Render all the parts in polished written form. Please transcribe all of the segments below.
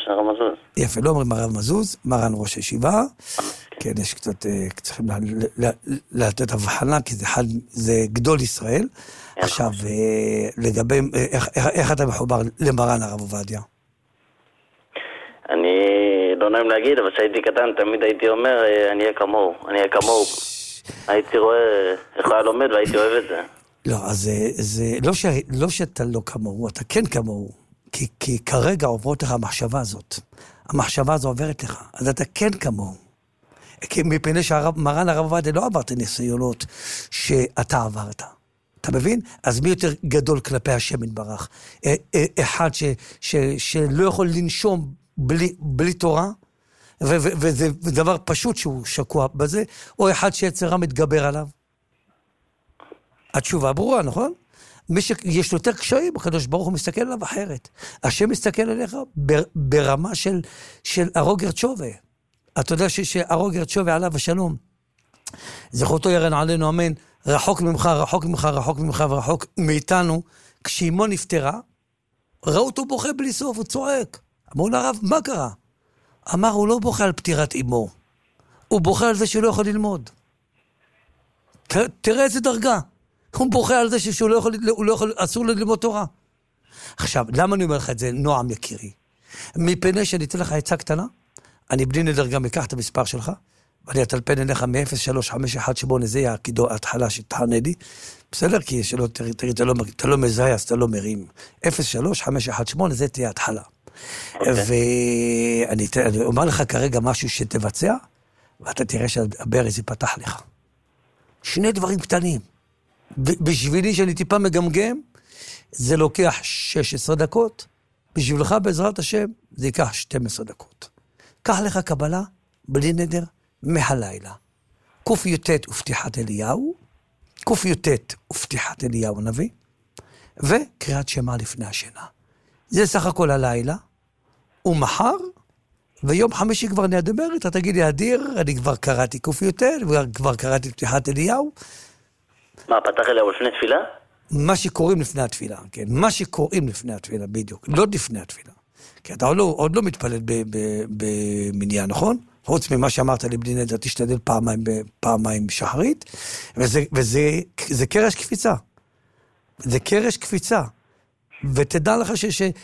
הרב מזוז. יפה, לא אומרים הרב מזוז, מרן ראש הישיבה. כן, יש קצת, צריכים לתת הבחנה, כי זה גדול ישראל. עכשיו, לגבי, איך אתה מחובר למרן הרב עובדיה? אני לא נעים להגיד, אבל כשהייתי קטן תמיד הייתי אומר, אני אהיה כמוהו, אני אהיה כמוהו. הייתי רואה איך הוא היה לומד והייתי אוהב את זה. לא, אז זה לא שאתה לא כמוהו, אתה כן כמוהו. כי כרגע עוברות לך המחשבה הזאת. המחשבה הזו עוברת לך, אז אתה כן כמוהו. כי מפני שמרן הרב עובדיה לא עברת ניסיונות שאתה עברת. אתה מבין? אז מי יותר גדול כלפי השם יתברך? אחד שלא יכול לנשום בלי תורה, וזה דבר פשוט שהוא שקוע בזה, או אחד שיצרה מתגבר עליו? התשובה ברורה, נכון? מי שיש לו יותר קשיים, הקדוש ברוך הוא מסתכל עליו אחרת. השם מסתכל עליך ברמה של הרוגר תשובה. אתה יודע שהרוגר תשובה עליו השלום. זכותו ירן עלינו, אמן. רחוק ממך, רחוק ממך, רחוק ממך ורחוק מאיתנו. כשאימו נפטרה, ראו אותו בוכה בלי סוף, הוא צועק. אמרו לרב, מה קרה? אמר, הוא לא בוכה על פטירת אימו. הוא בוכה על זה שהוא לא יכול ללמוד. תראה איזה דרגה. הוא בוכה על זה שהוא לא יכול, אסור לו ללמוד תורה. עכשיו, למה אני אומר לך את זה, נועם יקירי? מפני שאני אתן לך עצה קטנה, אני בלי נדר גם אקח את המספר שלך, ואני אטלפן אליך מ-03-518, זה יהיה ההתחלה שתענה לי, בסדר? כי שלא תראי, אתה לא מזהה, אז אתה לא מרים. 03-518, זה תהיה ההתחלה. ואני אומר לך כרגע משהו שתבצע, ואתה תראה שהברז ייפתח לך. שני דברים קטנים. בשבילי שאני טיפה מגמגם, זה לוקח 16 דקות, בשבילך בעזרת השם, זה ייקח 12 דקות. קח לך קבלה, בלי נדר, מהלילה. ק"ט ופתיחת אליהו, ק"ט ופתיחת אליהו הנביא, וקריאת שמע לפני השינה. זה סך הכל הלילה, ומחר, ויום חמישי כבר נדבר איתה, תגיד לי, אדיר, אני כבר קראתי ק"ט, וכבר קראתי פתיחת אליהו. מה, פתח אליהו לפני תפילה? מה שקוראים לפני התפילה, כן, מה שקוראים לפני התפילה, בדיוק, לא לפני התפילה. כי אתה עוד לא מתפלל במניין, נכון? חוץ ממה שאמרת לי בלי נדר, תשתדל פעמיים שחרית, וזה קרש קפיצה. זה קרש קפיצה. ותדע לך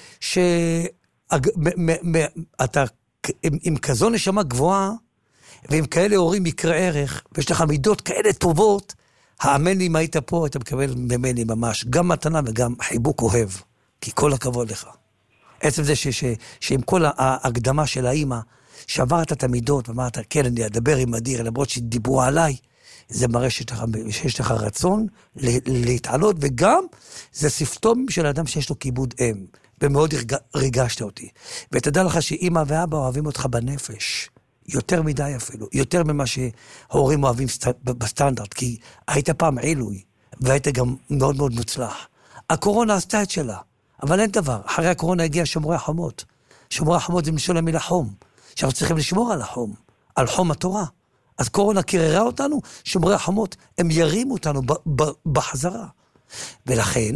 אתה עם כזו נשמה גבוהה, ועם כאלה הורים יקרא ערך, ויש לך מידות כאלה טובות, האמן לי אם היית פה, אתה מקבל ממני ממש, גם מתנה וגם חיבוק אוהב, כי כל הכבוד לך. עצם זה שעם כל ההקדמה של האמא, שעברת את המידות, ואמרת, כן, אני אדבר עם אדיר, למרות שדיברו עליי, זה מראה שיש לך רצון להתעלות, וגם זה סימפטומים של האדם שיש לו כיבוד אם, ומאוד ריגשת אותי. ותדע לך שאמא ואבא אוהבים אותך בנפש, יותר מדי אפילו, יותר ממה שההורים אוהבים בסטנדרט, כי היית פעם עילוי, והיית גם מאוד מאוד מוצלח. הקורונה עשתה את שלה, אבל אין דבר. אחרי הקורונה הגיע שומרי החומות. שומרי החומות זה משול המילה חום, שאנחנו צריכים לשמור על החום, על חום התורה. אז קורונה קיררה אותנו, שומרי החומות, הם ירימו אותנו בחזרה. ולכן,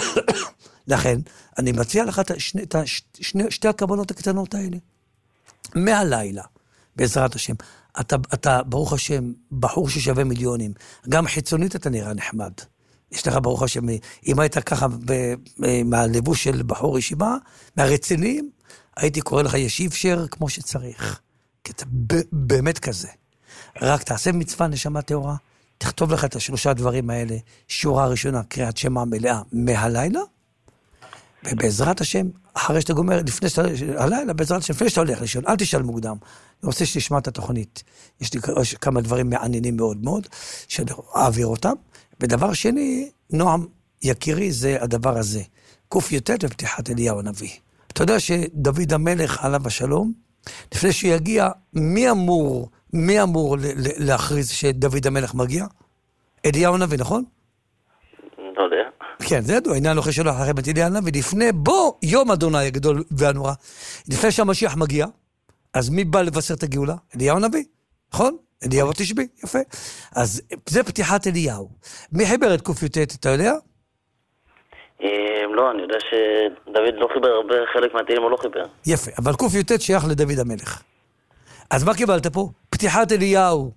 אני מציע לך את שתי הקבלות הקטנות האלה. מהלילה, בעזרת השם, אתה ברוך השם, בחור ששווה מיליונים, גם חיצונית אתה נראה נחמד. יש לך ברוך השם, אם היית ככה מהלבוש של בחור ישיבה, מהרציניים, הייתי קורא לך ישיב שר כמו שצריך. כי אתה באמת כזה. רק תעשה מצווה נשמה תאורה, תכתוב לך את השלושה דברים האלה, שורה ראשונה, קריאת שמע מלאה מהלילה, ובעזרת השם, אחרי שאתה גומר, לפני שאתה, הלילה, בעזרת השם, לפני שאתה הולך לישון, אל תשאל מוקדם. אני רוצה שתשמע את התוכנית. יש לי כמה דברים מעניינים מאוד מאוד, שאני אעביר אותם. ודבר שני, נועם יקירי, זה הדבר הזה. ק"ט ופתיחת אליהו הנביא. אתה יודע שדוד המלך עליו השלום, לפני שהוא יגיע, מי אמור להכריז שדוד המלך מגיע? אליהו הנביא, נכון? לא יודע. כן, זה ידוע, עניין לוחש שלו אחרי בית אליהו הנביא, לפני בו יום אדוני הגדול והנורא. לפני שהמשיח מגיע, אז מי בא לבשר את הגאולה? אליהו הנביא, נכון? אליהו תשבי, יפה. אז זה פתיחת אליהו. מי חיבר את ק"ט, אתה יודע? לא, אני יודע שדוד לא חיבר הרבה, חלק מהתהילים הוא לא חיבר. יפה, אבל ק"ט שייך לדוד המלך. אז מה קיבלת פה? פתיחת אליהו,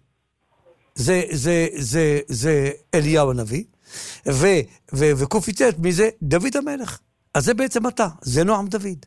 זה אליהו הנביא, וק"ט מזה דוד המלך. אז זה בעצם אתה, זה נועם דוד.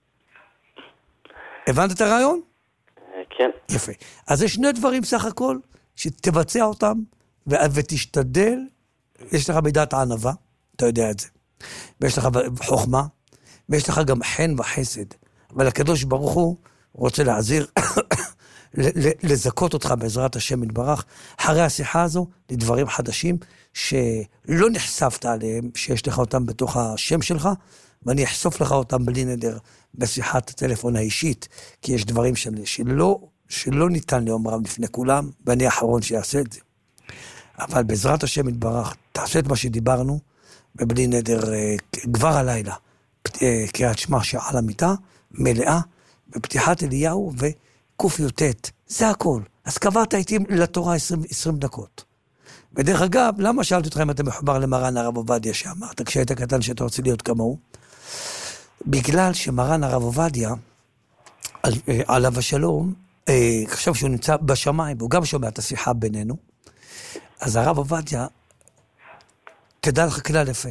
הבנת את הרעיון? כן. יפה. אז זה שני דברים סך הכל, שתבצע אותם, ותשתדל, יש לך מידת הענווה, אתה יודע את זה. ויש לך חוכמה, ויש לך גם חן וחסד. אבל הקדוש ברוך הוא רוצה להעזיר, לזכות אותך בעזרת השם יתברך, אחרי השיחה הזו, לדברים חדשים, שלא נחשפת עליהם, שיש לך אותם בתוך השם שלך, ואני אחשוף לך אותם בלי נדר, בשיחת הטלפון האישית, כי יש דברים שלא ניתן לאומרם לפני כולם, ואני האחרון שיעשה את זה. אבל בעזרת השם יתברך, תעשה את מה שדיברנו, ובלי נדר, כבר הלילה, קריאת שמע שעל המיטה, מלאה, בפתיחת אליהו וק"ט, זה הכל. אז קבעת איתי לתורה 20 דקות. ודרך אגב, למה שאלתי אותך אם אתה מחובר למרן הרב עובדיה שאמרת, כשהיית קטן שאתה רוצה להיות כמוהו? בגלל שמרן הרב עובדיה, עליו השלום, חשב שהוא נמצא בשמיים, והוא גם שומע את השיחה בינינו, אז הרב עובדיה, תדע לך כלל יפה,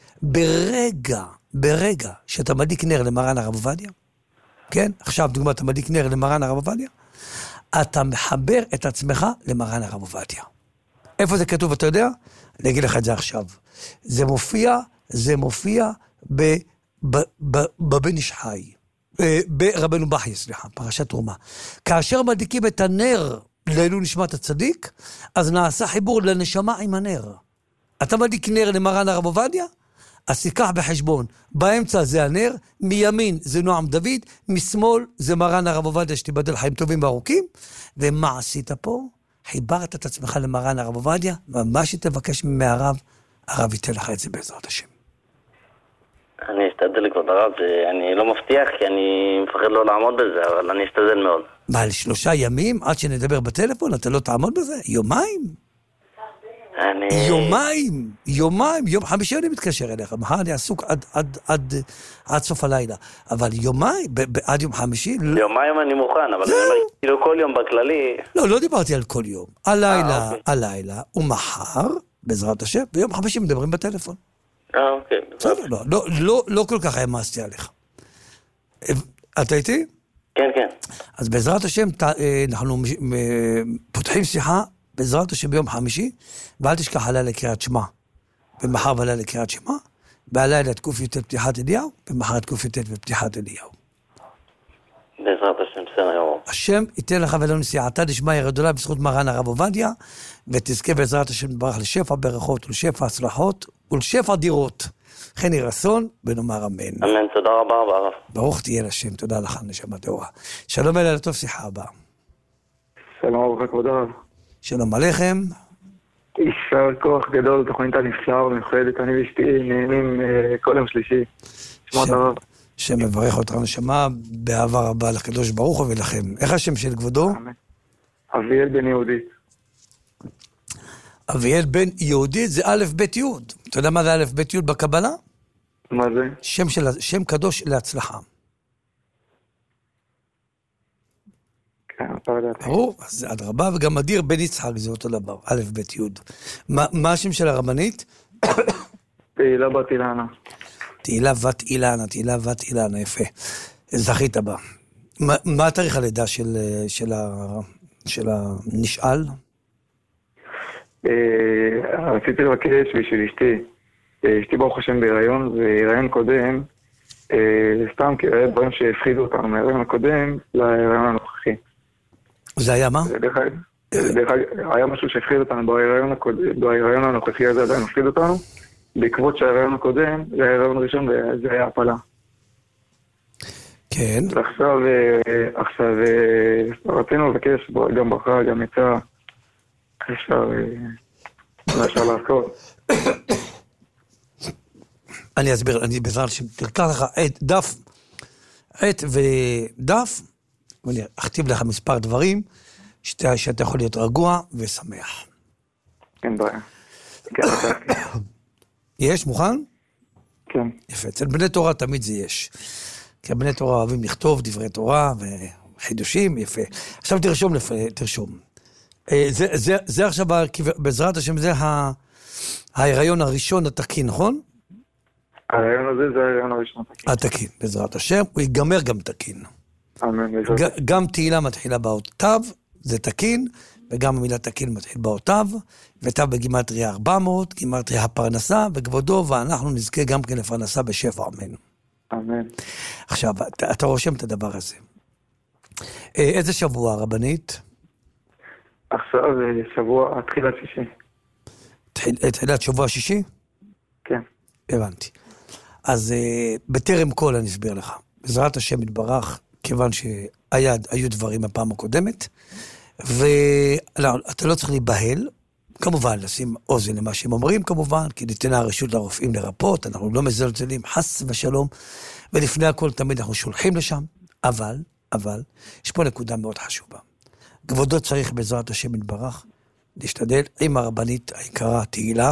ברגע שאתה מדליק נר למרן הרב עובדיה, כן? עכשיו דוגמה, אתה מדליק נר למרן הרב עובדיה, אתה מחבר את עצמך למרן הרב עובדיה. איפה זה כתוב, אתה יודע? אני אגיד לך את זה עכשיו. זה מופיע בבן איש חי, ברבנו בחי, סליחה, פרשת תרומה. כאשר מדליקים את הנר לעילוי נשמת הצדיק, אז נעשה חיבור לנשמה עם הנר. אתה מדליק נר למרן הרב עובדיה, אז תיקח בחשבון, באמצע זה הנר, מימין זה נועם דוד, משמאל זה מרן הרב עובדיה שתיבדל חיים טובים וארוכים, ומה עשית פה? חיברת את עצמך למרן הרב עובדיה, ומה שתבקש מהרב, הרב ייתן לך את זה בעזרת השם. אני אשתדל לכבוד הרב, אני לא מבטיח כי אני מפחד לא לעמוד בזה, אבל אני אשתדל מאוד. מה, 3 ימים עד שנדבר בטלפון, אתה לא תעמוד בזה? יומיים? יום חמישי אני מתקשר אליך, מחר אני עסוק עד סוף הלילה, אבל יומיים, עד יום חמישי... יומיים אני מוכן, אבל אני אומר, כאילו כל יום בכללי... לא דיברתי על כל יום, הלילה ומחר, בעזרת השם, ביום חמישי מדברים בטלפון. אוקיי. לא כל כך העמסתי עליך. אתה איתי? כן. אז בעזרת השם, אנחנו פותחים שיחה, בעזרת השם ביום חמישי, ואל תשכח הלילה לקריאת שמע. ומחר בלילה לקריאת שמע, והלילה את ק"ט פתיחת אליהו, ומחר את ק"ט ופתיחת אליהו. בעזרת השם, בסדר יום. השם ייתן לך ולנו סייעתא דשמיא גדולה בזכות מרן הרב עובדיה, ותזכה בעזרת השם יתברך לשפע ברכות ולשפע הצלחות ולשפע דירות. כן יהי רצון ונאמר אמן. אמן, תודה רבה הרב. ברוך תהיה לשם, תודה לך נשמה טהורה. שלום אלה לטוב, שיחה הבאה. שלום וברכה כבוד הרב. שלום עליכם. יישר כוח גדול, תוכנית הנפלאה ומיוחדת, אני ואשתי נהנים כל יום שלישי. שמות הרב. שמברך אותך נשמה באהבה רבה לקדוש ברוך הוא ולכם. איך השם של כבודו? אביאל בן יהודית. אביאל בן יהודית זה א' ב' י'. אתה יודע מה זה א' ב' י' בקבלה? מה זה? שם קדוש להצלחה. כן, אתה יודע. ברור, אז זה אדרבה, וגם אדיר בן יצחק זה אותו דבר, א' ב' י'. מה השם של הרבנית? תהילה בת אילנה. תהילה בת אילנה, יפה. זכית בה. מה התאריך הלידה של הנשאל? רציתי לבקש בשביל אשתי. אשתי ברוך השם בהיריון, והיריון קודם, סתם כי היה דברים שהפחידו אותנו מהיריון הקודם להיריון הנוכחי. זה היה מה? היה משהו שהפחיד אותנו בהיריון הנוכחי הזה, עדיין הפחיד אותנו. בעקבות שההיריון הקודם, זה ההיריון הראשון וזה היה הפלה. כן. עכשיו רצינו לבקש גם ברכה, גם יצא, אפשר לעשות. אני אסביר, אני בעזרת השם, תקח לך עט ודף, ואני אכתיב לך מספר דברים, שאתה יכול להיות רגוע ושמח. אין בעיה. יש, מוכן? כן. יפה, אצל בני תורה תמיד זה יש. כי בני תורה אוהבים לכתוב דברי תורה וחידושים, יפה. עכשיו תרשום. זה עכשיו, בעזרת השם, זה ההיריון הראשון התקין, נכון? ההיריון הזה זה ההיריון הראשון התקין. התקין, בעזרת השם, הוא ייגמר גם תקין. אמן. גם תהילה מתחילה באותיו, זה תקין, וגם המילה תקין מתחיל באותיו, ותו בגימטריה 400, גימטריה הפרנסה, וכבודו, ואנחנו נזכה גם כן לפרנסה בשפע, אמן. אמן. עכשיו, אתה רושם את הדבר הזה. איזה שבוע, רבנית? עכשיו שבוע, תחילת שישי. תחילת שבוע שישי? כן. הבנתי. אז בטרם כל אני אסביר לך. בעזרת השם יתברך, כיוון שהיו דברים הפעם הקודמת, ואתה לא צריך להיבהל, כמובן לשים אוזן למה שהם אומרים כמובן, כי ניתנה הרשות לרופאים לרפות, אנחנו לא מזלזלים, חס ושלום, ולפני הכל תמיד אנחנו שולחים לשם, אבל, יש פה נקודה מאוד חשובה. כבודו צריך בעזרת השם יתברך, להשתדל עם הרבנית היקרה תהילה,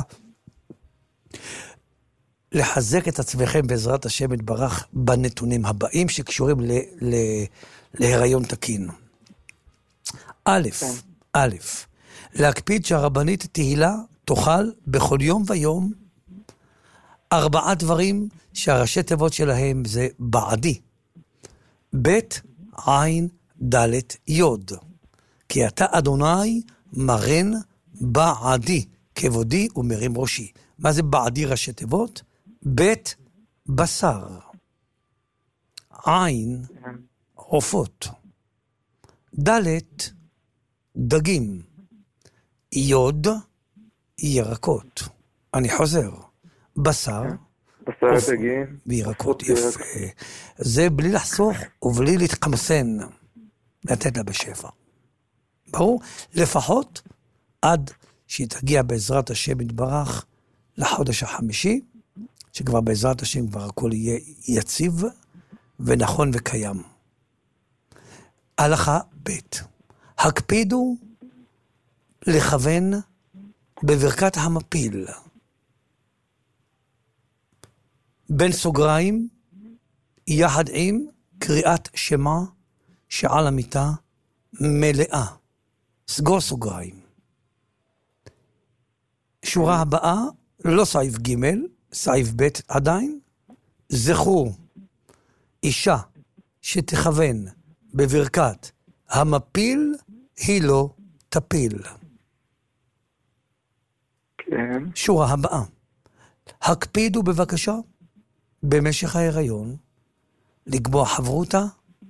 לחזק את עצמכם בעזרת השם יתברך בנתונים הבאים שקשורים להיריון תקין. א', להקפיד שהרבנית תהילה תאכל בכל יום ויום 4 דברים שהראשי תיבות שלהם זה בעדי. ב' עין ד' יוד. כי אתה אדוני מרן בעדי, כבודי ומרים ראשי. מה זה בעדי ראשי תיבות? ב' בשר. עין עופות. ד' דגים. יוד ירקות. אני חוזר. בשר דגים וירקות. יפה. זה בלי לחסוך ובלי להתחמסן. לתת לה בשפע. ברור? לפחות עד שהיא תגיע בעזרת השם יתברך לחודש החמישי, שכבר בעזרת השם כבר הכל יהיה יציב ונכון וקיים. הלכה ב' הקפידו לכוון בברכת המפיל. בין סוגריים, יחד עם קריאת שמה שעל המיטה מלאה. סגור סוגריים. שורה הבאה, לא סעיף ג', סעיף ב' עדיין. זכרו, אישה שתכוון בברכת המפיל, היא לא תפיל. כן. שורה הבאה. הקפידו בבקשה במשך ההיריון לקבוע חברותה,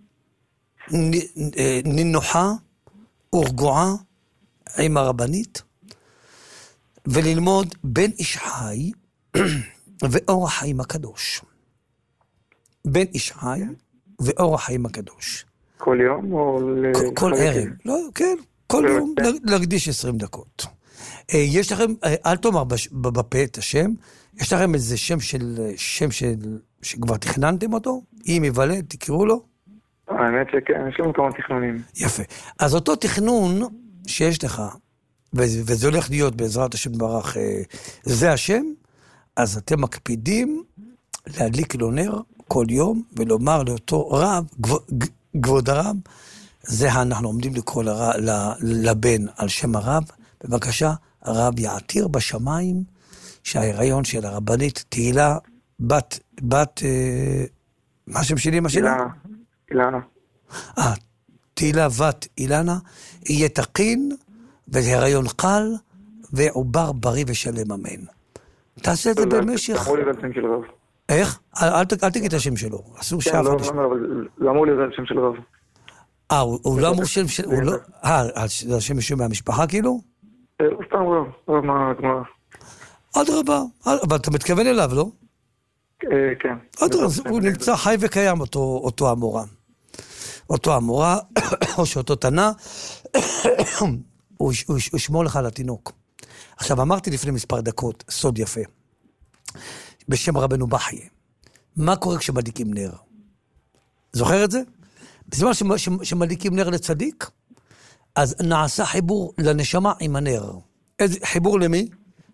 נינוחה ורגועה עם הרבנית, וללמוד בין איש חי ואור החיים הקדוש. בין איש חי ואור החיים הקדוש. כל יום או כל ערב. לא, כן, כל יום להקדיש 20 דקות. יש לכם, אל תאמר בפה את השם, יש לכם איזה שם שכבר תכננתם אותו? אם יוולד, תקראו לו? האמת שכן, יש לנו כמה תכנונים. יפה. אז אותו תכנון שיש לך, וזה הולך להיות בעזרת השם ברך, זה השם, אז אתם מקפידים להדליק לו נר כל יום, ולומר לאותו רב, כבוד הרב, זה אנחנו עומדים לקרוא לבן על שם הרב, בבקשה, הרב יעתיר בשמיים, שההיריון של הרבנית תהילה, בת, מה השם שלי, מה שלה? אילנה. תהילה בת אילנה, יהיה תקין, והיריון קל, ועובר בריא ושלם, אמן. תעשה את זה במשך... אמרו לי את השם של רב. איך? אל תגיד את השם שלו. אסור שאף אחד... לא אמרו לי את השם של רב. הוא לא אמור שם של... זה השם משום מהמשפחה כאילו? הוא סתם רב מהגמרא. אדרבה, אבל אתה מתכוון אליו, לא? כן. אדרבה, הוא נמצא חי וקיים, אותו המורה. אותו המורה, או שאותו תנא, הוא ישמור לך על התינוק. עכשיו, אמרתי לפני מספר דקות, סוד יפה, בשם רבנו בחיה. מה קורה כשמדליקים נר? זוכר את זה? בזמן שמדליקים נר לצדיק, אז נעשה חיבור לנשמה עם הנר. חיבור למי?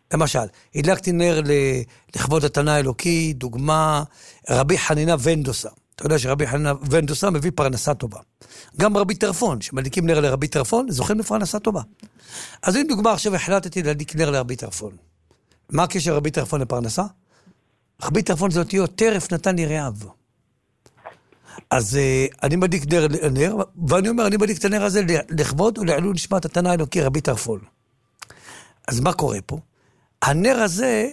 למשל, הדלקתי נר לכבוד התנא האלוקי, דוגמה, רבי חנינה ונדוסה. אתה יודע שרבי חנינה ונדוסה מביא פרנסה טובה. גם רבי טרפון, שמדליקים נר לרבי טרפון, זוכים לפרנסה טובה. אז אם דוגמה עכשיו החלטתי להדליק נר לרבי טרפון. מה הקשר רבי טרפון לפרנסה? רבי טרפון זה אותיות, טרף נתן לי רעב. אז אני מדליק נר, ואני אומר, אני מדליק את הנר הזה לכבוד ולעילוי נשמת התנא האלוקי רבי טרפון. אז מה קורה פה? הנר הזה,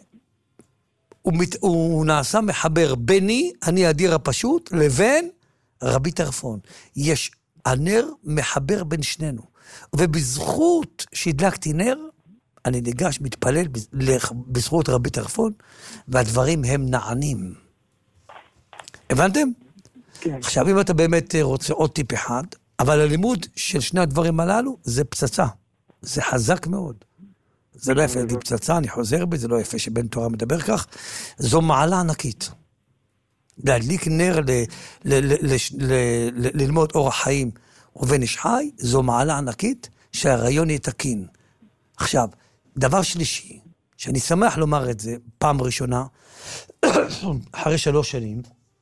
הוא נעשה מחבר ביני, אני האדיר הפשוט, לבין רבי טרפון. הנר מחבר בין שנינו. ובזכות שהדלקתי נר, אני ניגש, מתפלל בזכות רבי טרפון, והדברים הם נענים. הבנתם? כן. עכשיו, אם אתה באמת רוצה עוד טיפ אחד, אבל הלימוד של שני הדברים הללו, זה פצצה. זה חזק מאוד. זה לא יפה להגיד פצצה, אני חוזר בי, זה לא יפה שבן תורה מדבר כך. זו מעלה ענקית. להדליק נר, ללמוד אורח חיים ובן איש חי, זו מעלה ענקית שהרעיון יהיה תקין. עכשיו, דבר שלישי, שאני שמח לומר את זה, פעם ראשונה, אחרי 3 שנים,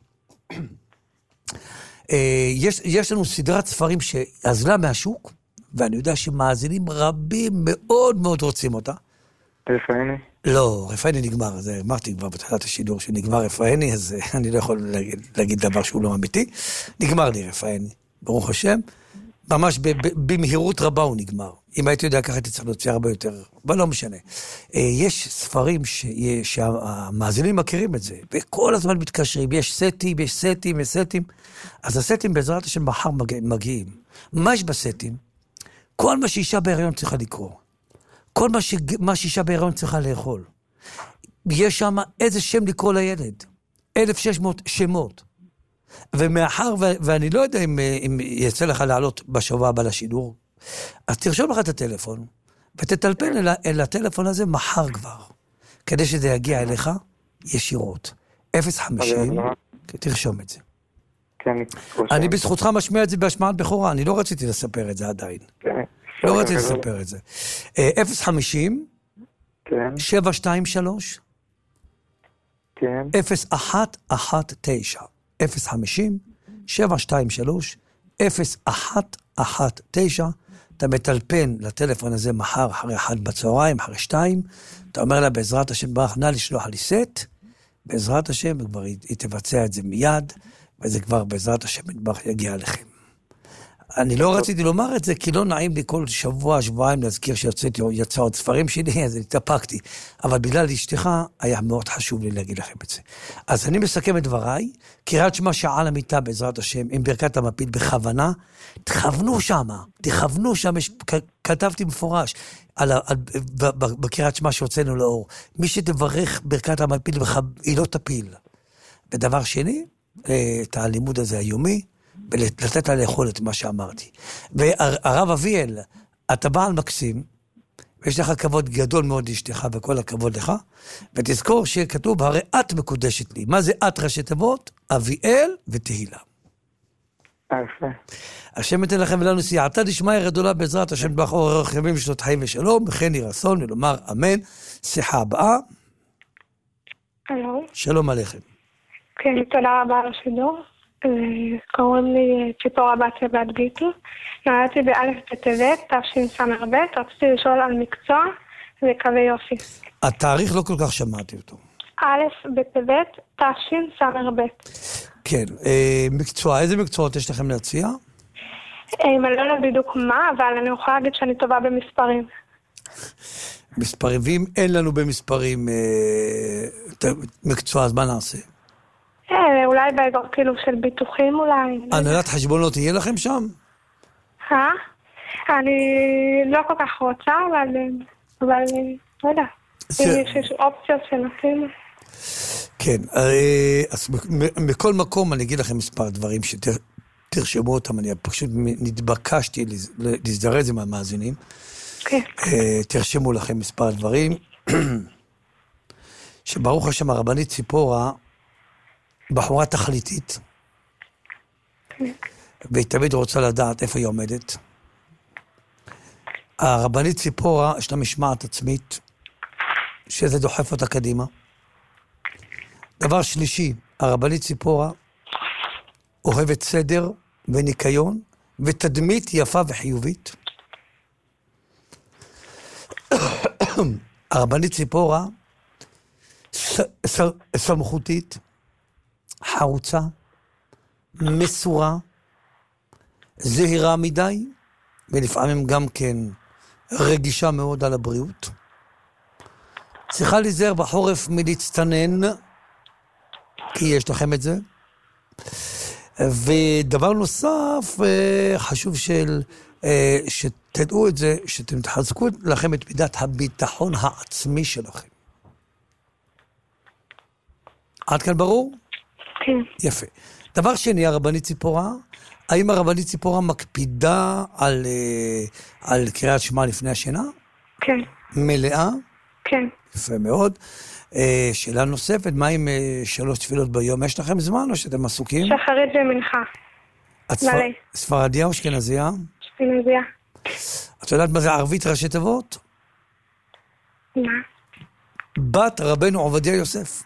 יש לנו סדרת ספרים שעזלה מהשוק, ואני יודע שמאזינים רבים מאוד מאוד רוצים אותה. רפאיני? לא, רפאיני נגמר, זה אמרתי כבר בתחילת השידור שנגמר רפאיני, אז אני לא יכול להגיד דבר שהוא לא אמיתי. נגמר לי רפאיני, ברוך השם. ממש במהירות רבה הוא נגמר. אם הייתי יודע ככה הייתי צריך להוציא הרבה יותר, אבל לא משנה. יש ספרים שהמאזינים מכירים את זה, וכל הזמן מתקשרים, יש סטים, אז הסטים בעזרת השם מחר מגיעים. מה יש בסטים? כל מה שאישה בהיריון צריכה לקרוא. כל מה שאישה בהיריון צריכה לאכול. יש שם איזה שם לקרוא לילד. 1,600 שמות. ומאחר, ואני לא יודע אם יצא לך לעלות בשבוע הבא לשידור, אז תרשום לך את הטלפון, ותטלפן אל הטלפון הזה מחר כבר, כדי שזה יגיע אליך ישירות. 050, תרשום את זה. אני בזכותך משמיע את זה בהשמעת בכורה, אני לא רציתי לספר את זה עדיין. לא רציתי לספר את זה. 050, 723, 0119. 050, 723, 0119, אתה מטלפן לטלפון הזה מחר אחרי 1 בצהריים, אחרי 2, אתה אומר לה בעזרת השם ברך, נא לשלוח לי סט, בעזרת השם, היא תבצע את זה מיד, וזה כבר בעזרת השם ברך יגיע לכם. אני לא רציתי לומר את זה, כי לא נעים לי כל שבוע, שבועיים להזכיר שיצא עוד ספרים שלי, אז התאפקתי. אבל בגלל אשתך, היה מאוד חשוב לי להגיד לכם את זה. אז אני מסכם את דבריי, קריאת שמע שעה על המיטה בעזרת השם, עם ברכת המפיל בכוונה, תכוונו שם, כתבתי מפורש, בקריאת שמע שהוצאנו לאור, מי שתברך ברכת המפיל, היא לא תפיל. ודבר שני, את הלימוד הזה היומי, ולתת לה לאכול את מה שאמרתי. והרב אביאל, אתה בעל מקסים, ויש לך כבוד גדול מאוד לאשתך, וכל הכבוד לך, ותזכור שכתוב, הרי את מקודשת לי. מה זה את ראשי תיבות? אביאל ותהילה. השם ייתן לכם ולנו סייעתא דשמיא גדולה בעזרת השם ברך אורך ימים שנות חיים ושלום, וכן יהי רצון ולומר אמן. שיחה הבאה. שלום עליכם. כן, תודה רבה על השידור. קוראים לי ציפורה בת גיטי, נולדתי באלף בטבת, תשס"ב, רציתי לשאול על מקצוע וקווי יופי. התאריך לא כל כך שמעתי אותו. אלף בטבת, תשס"ב. כן, מקצוע, איזה מקצועות יש לכם להציע? אני לא יודע בדיוק מה, אבל אני יכולה להגיד שאני טובה במספרים. מספרים, ואם אין לנו במספרים מקצוע, אז מה נעשה? אולי באזור כאילו של ביטוחים אולי. הנהלת חשבונות יהיה לכם שם? אני לא כל כך רוצה, אבל לא יודע. אם יש אופציות שנותנים. כן, אז מכל מקום אני אגיד לכם מספר דברים שתרשמו אותם, אני פשוט נתבקשתי להזדרז עם המאזינים. תרשמו לכם מספר דברים, שברוך השם הרבנית ציפורה, בחורה תכליתית, והיא תמיד רוצה לדעת איפה היא עומדת. הרבנית ציפורה, יש לה משמעת עצמית, שזה דוחף אותה קדימה. דבר שלישי, הרבנית ציפורה אוהבת סדר וניקיון ותדמית יפה וחיובית. הרבנית ציפורה סמכותית, חרוצה, מסורה, זהירה מדי, ולפעמים גם כן רגישה מאוד על הבריאות. צריכה להיזהר בחורף מלהצטנן, כי יש לכם את זה. ודבר נוסף, חשוב שתדעו את זה, שאתם תחזקו לכם את מידת הביטחון העצמי שלכם. עד כאן ברור? כן. יפה. דבר שני, הרבנית ציפורה, האם הרבנית ציפורה מקפידה על קריאת שמע לפני השינה? כן. מלאה? כן. יפה מאוד. שאלה נוספת, מה עם 3 תפילות ביום? יש לכם זמן או שאתם עסוקים? שחרית ומנחה. מלא. ספרדיה או אשכנזייה? אשכנזייה. את יודעת מה זה ערבית ראשי תיבות? מה? בת רבנו עובדיה יוסף.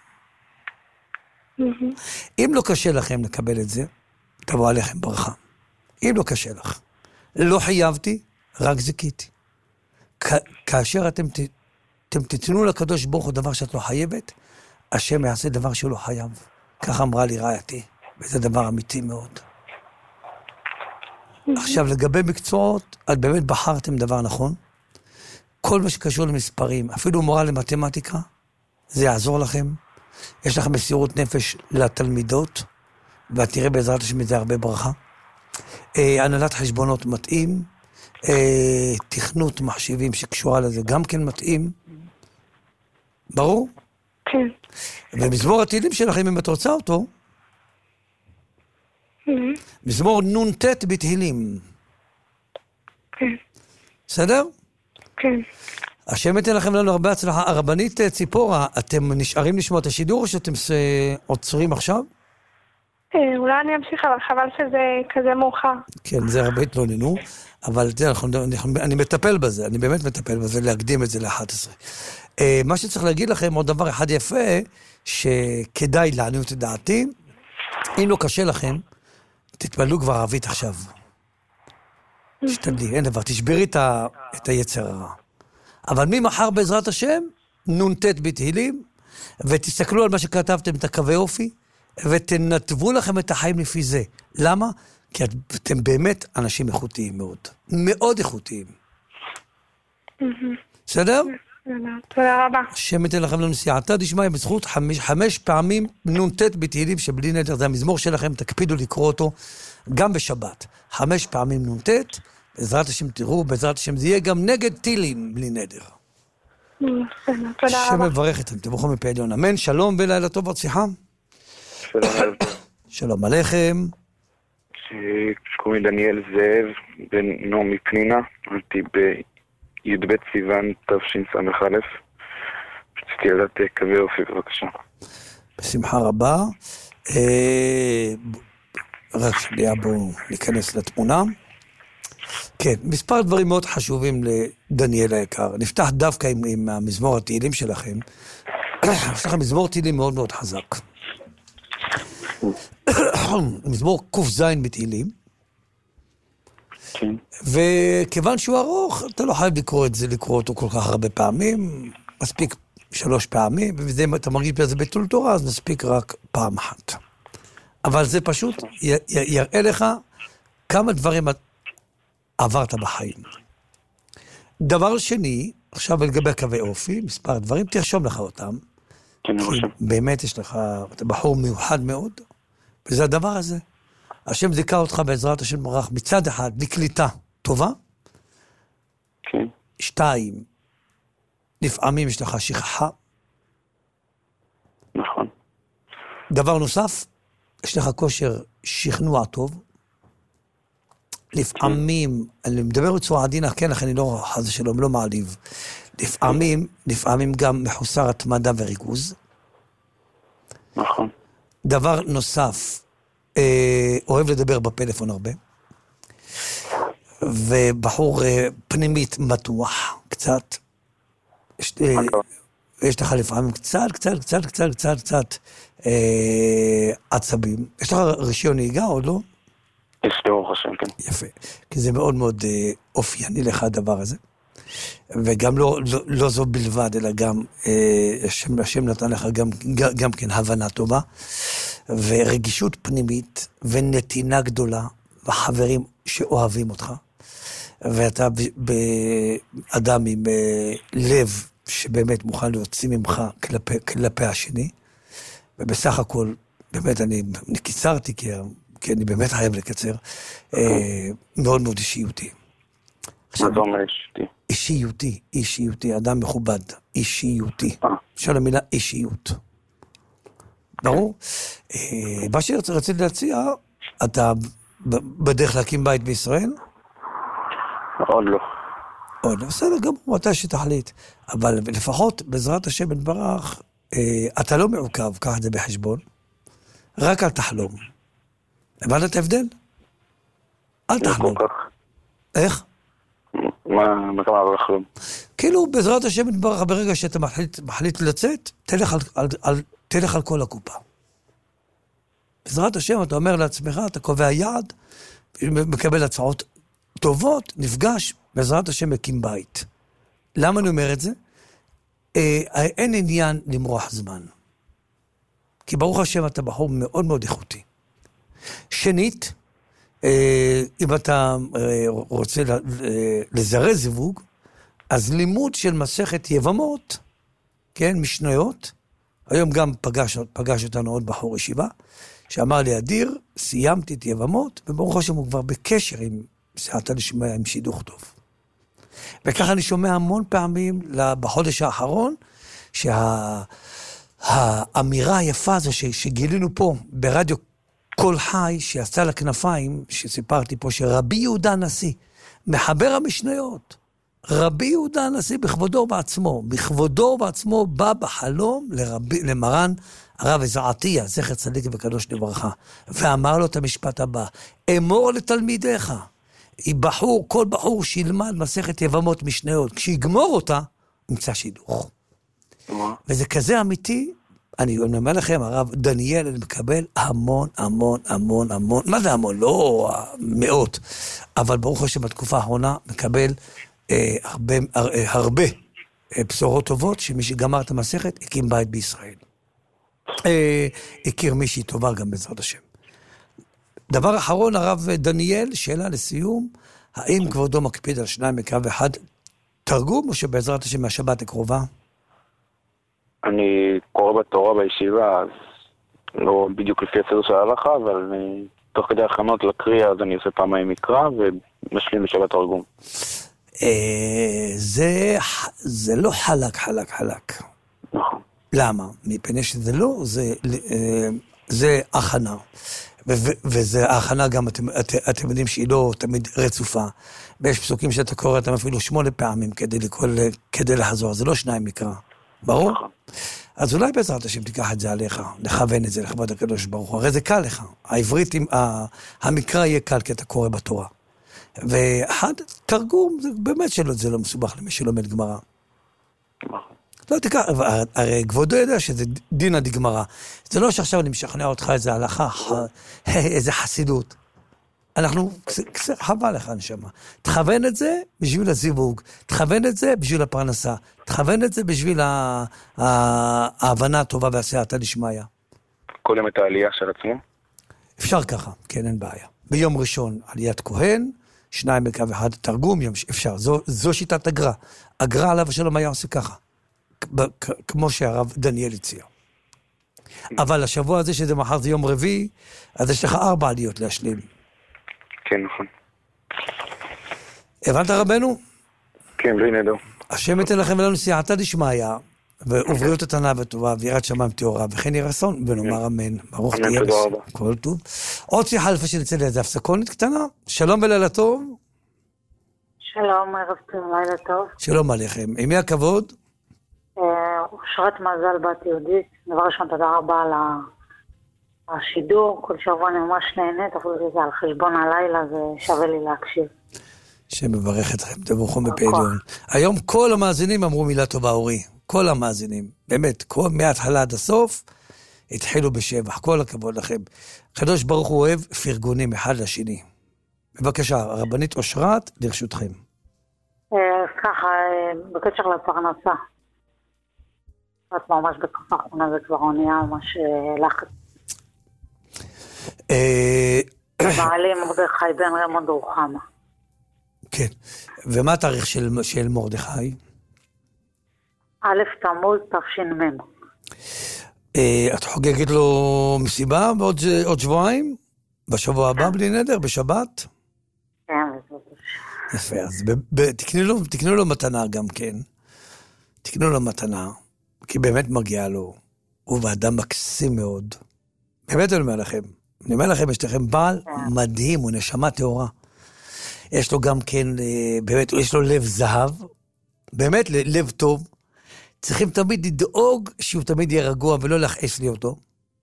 אם לא קשה לכם לקבל את זה, תבוא עליכם ברכה. אם לא קשה לך, לא חייבתי, רק זיקיתי. כאשר אתם תתנו לקדוש ברוך הוא דבר שאת לא חייבת, השם יעשה דבר שהוא לא חייב. כך אמרה לי רעייתי, וזה דבר אמיתי מאוד. עכשיו, לגבי מקצועות, את באמת בחרתם דבר נכון. כל מה שקשור למספרים, אפילו מורה למתמטיקה, זה יעזור לכם. יש לכם מסירות נפש לתלמידות, ואת תראה בעזרת השם את זה הרבה ברכה. הנהלת חשבונות מתאים, תכנות מחשבים שקשורה לזה גם כן מתאים. ברור? כן. ומזמור התהילים שלכם, אם את רוצה אותו, מזמור נ"ט בתהילים. כן. בסדר? כן. השם ייתן לכם לנו הרבה הצלחה. הרבנית ציפורה, אתם נשארים לשמוע את השידור או שאתם עוצרים עכשיו? אולי אני אמשיך, אבל חבל שזה כזה מאוחר. כן, זה הרבה התלוננו, אבל אני מטפל בזה, אני באמת מטפל בזה, להקדים את זה ל-11. מה שצריך להגיד לכם, עוד דבר אחד יפה, שכדאי לעניות את דעתי, אם לא קשה לכם, תתפללו כבר ערבית עכשיו. שתדלי, אין דבר, תשברי את היצר הרע. אבל ממחר בעזרת השם, נ"ט בתהילים, ותסתכלו על מה שכתבתם, את הקווי אופי, ותנתבו לכם את החיים לפי זה. למה? כי אתם באמת אנשים איכותיים מאוד. מאוד איכותיים. בסדר? תודה רבה. השם ייתן לכם לנו סייעתא דשמיא בזכות 5 פעמים נ"ט בתהילים שבלי נדר, זה המזמור שלכם, תקפידו לקרוא אותו גם בשבת. 5 פעמים נ"ט, בעזרת השם תראו, בעזרת השם זה יהיה גם נגד טילים בלי נדר. תודה רבה. השם מברך אתם, תבורכו מפי עליון. אמן, שלום ולילה טוב, הצליחה. שלום עליכם. שקוראים דניאל זאב, בן נעמי פנינה, הייתי בי"ב סיוון תשס"א. רציתי לדעת קווי אופי, בבקשה. בשמחה רבה. רק שנייה, בואו ניכנס לתמונה. כן, מספר דברים מאוד חשובים לדניאל היקר. נפתח דווקא עם המזמור התהילים שלכם. יש לכם מזמור תהילים מאוד מאוד חזק. מזמור ק"ז בתהילים. וכיוון שהוא ארוך, אתה לא חייב לקרוא אותו כל כך הרבה פעמים, מספיק 3 פעמים, ואם אתה מרגיש בזה ביטול תורה, אז נספיק רק פעם אחת. אבל זה פשוט יראה לך כמה דברים עברת בחיים. דבר שני, עכשיו לגבי קווי אופי, מספר דברים, תרשום לך אותם. כי באמת יש לך, אתה בחור מיוחד מאוד, וזה הדבר הזה. השם זיכה אותך בעזרת השם מרח מצד אחד לקליטה טובה. כן. 2, לפעמים יש לך שכחה. נכון. דבר נוסף, יש לך כושר שכנוע טוב. לפעמים, אני מדבר בצורה עדינה, כן, לכן אני לא חס ושלום, לא מעליב. לפעמים גם מחוסר התמדה וריכוז. נכון. דבר נוסף, אוהב לדבר בפלאפון הרבה. ובחור פנימית מתוח, קצת. יש לך לפעמים קצת עצבים. יש לך רישיון נהיגה עוד לא? יש לי ברוך השם, כן. יפה, כי זה מאוד מאוד אופייני לך הדבר הזה. וגם לא זו בלבד, אלא גם השם נתן לך גם כן הבנה טובה, ורגישות פנימית, ונתינה גדולה, וחברים שאוהבים אותך, ואתה אדם עם לב שבאמת מוכן להוציא ממך כלפי השני, ובסך הכל, באמת אני קיצרתי, כי אני באמת חייב לקצר, מאוד מאוד אישיותי. מה זה אומר אישיותי? אישיותי, אדם מכובד, אישיותי. של המילה אישיות. ברור? מה שרציתי להציע, אתה בדרך להקים בית בישראל? עוד לא. עוד לא, בסדר, גם אתה שתחליט. אבל לפחות בעזרת השם יתברך, אתה לא מעוכב, קח את זה בחשבון, רק אל תחלום. הבנת את ההבדל? אל תחלום. איך? מה כמה לחלום? כאילו בעזרת השם יתברך, ברגע שאתה מחליט לצאת, תלך על כל הקופה. בעזרת השם אתה אומר לעצמך, אתה קובע יעד, מקבל הצעות טובות, נפגש, בעזרת השם מקים בית. למה אני אומר את זה? אין עניין למרוח זמן. כי ברוך השם אתה בחור מאוד מאוד איכותי. שנית, אם אתה רוצה לזרז זיווג, אז לימוד של מסכת יבמות, כן, משניות, היום גם פגש אותנו עוד בחור ישיבה, שאמר לי, אדיר, סיימתי את יבמות, וברוך השם הוא כבר בקשר עם סייעתא דשמיא, עם שידוך טוב. וככה אני שומע המון פעמים בחודש האחרון, שהאמירה היפה הזו שגילינו פה ברדיו כל חי, שיצא לכנפיים, שסיפרתי פה, שרבי יהודה הנשיא, מחבר המשניות, רבי יהודה הנשיא בכבודו בעצמו בא בחלום למרן הרב עזרעתיה, זכר צדיק וקדוש לברכה, ואמר לו את המשפט הבא, אמור לתלמידיך, כל בחור שילמד מסכת יבמות משניות, כשיגמור אותה, ימצא שידוך. וזה כזה אמיתי, אני אומר לכם, הרב דניאל, אני מקבל המון, מה זה המון? לא מאות, אבל ברוך השם בתקופה האחרונה מקבל הרבה בשורות טובות, שמי שגמר את המסכת, הקים בית בישראל. הכיר מישהי טובה גם בעזרת השם. דבר אחרון, הרב דניאל, שאלה לסיום, האם כבודו מקפיד על 2 מקרא ו1 תרגום, או שבעזרת השם מהשבת הקרובה? אני קורא בתורה בישיבה, אז לא בדיוק לפי הסדר של ההלכה, אבל תוך כדי הכנות לקריאה, אז אני עושה פעמיים מקרא, ומשלים בשבת תרגום. זה לא חלק. נכון. למה? מפני שזה לא, זה הכנה. וזה ההכנה גם, אתם יודעים שהיא לא תמיד רצופה. ויש פסוקים שאתה קורא אותם אפילו 8 פעמים כדי לחזור. זה לא 2 מקרא. ברור? אז אולי בעזרת השם תיקח את זה עליך, לכוון את זה לכבוד הקדוש ברוך הוא. הרי זה קל לך. העברית, המקרא יהיה קל כי אתה קורא בתורה. ואחד, תרגום, זה באמת זה לא מסובך למי שלומד גמרא. לא תיקח, הרי כבודו יודע שזה דינא דגמרא. זה לא שעכשיו אני משכנע אותך איזה הלכה, איזה חסידות. אנחנו, חבל לך נשמה. תכוון את זה בשביל הזיווג, תכוון את זה בשביל הפרנסה, תכוון את זה בשביל ההבנה הטובה והסייעתא דשמיא. כל יום את העלייה של עצמו? אפשר ככה, כן, אין בעיה. ביום ראשון עליית כהן, 2 מקרא ו1 תרגום, אפשר. זו שיטת הגר"א. הגר"א עליו השלום היה עושה ככה. כמו שהרב דניאל הציע. אבל השבוע הזה שזה מחר זה יום רביעי, אז יש לך 4 עליות להשלים. כן, נכון. הבנת רבנו? כן, בלי נדר. השם ייתן לכם ולנו סייעתא דשמיא, ובריאות איתנה וטובה, ויראת שמיים טהורה, וכן יהי רצון, ונאמר אמן. ברוך תהיה כל טוב. עוד שיחה לפני שנצא לאיזה הפסקונית קטנה. שלום ולילה טוב. שלום, ערב טוב, לילה טוב. שלום עליכם. עם מי הכבוד? אושרת מזל בת יהודית. דבר ראשון, תודה רבה על השידור. כל שבוע אני ממש נהנית, אפילו שזה על חשבון הלילה, זה שווה לי להקשיב. שמברך אתכם, תבורכו בפעיליון. היום כל המאזינים אמרו מילה טובה, אורי. כל המאזינים, באמת, מההתחלה עד הסוף, התחילו בשבח, כל הכבוד לכם. הקדוש ברוך הוא אוהב פרגונים אחד לשני. בבקשה, הרבנית אושרת, לרשותכם. ככה, בקשר לפרנסה. את ממש בתקופה האחרונה זה כבר עונייה, ממש לחץ. בעלי מרדכי בן רמונד רוחמה. כן. ומה התאריך של מרדכי? א' תמוז תש"מ. את חוגגת לו מסיבה בעוד שבועיים? בשבוע הבא בלי נדר? בשבת? כן, יפה, אז תקנו לו מתנה גם כן. תקנו לו מתנה, כי באמת מגיע לו. הוא ואדם מקסים מאוד. באמת אני אומר לכם. אני אומר לכם, יש לכם בעל מדהים, הוא נשמה טהורה. יש לו גם כן, באמת, יש לו לב זהב. באמת, לב טוב. צריכים תמיד לדאוג שהוא תמיד יהיה רגוע ולא להכעיס לי אותו.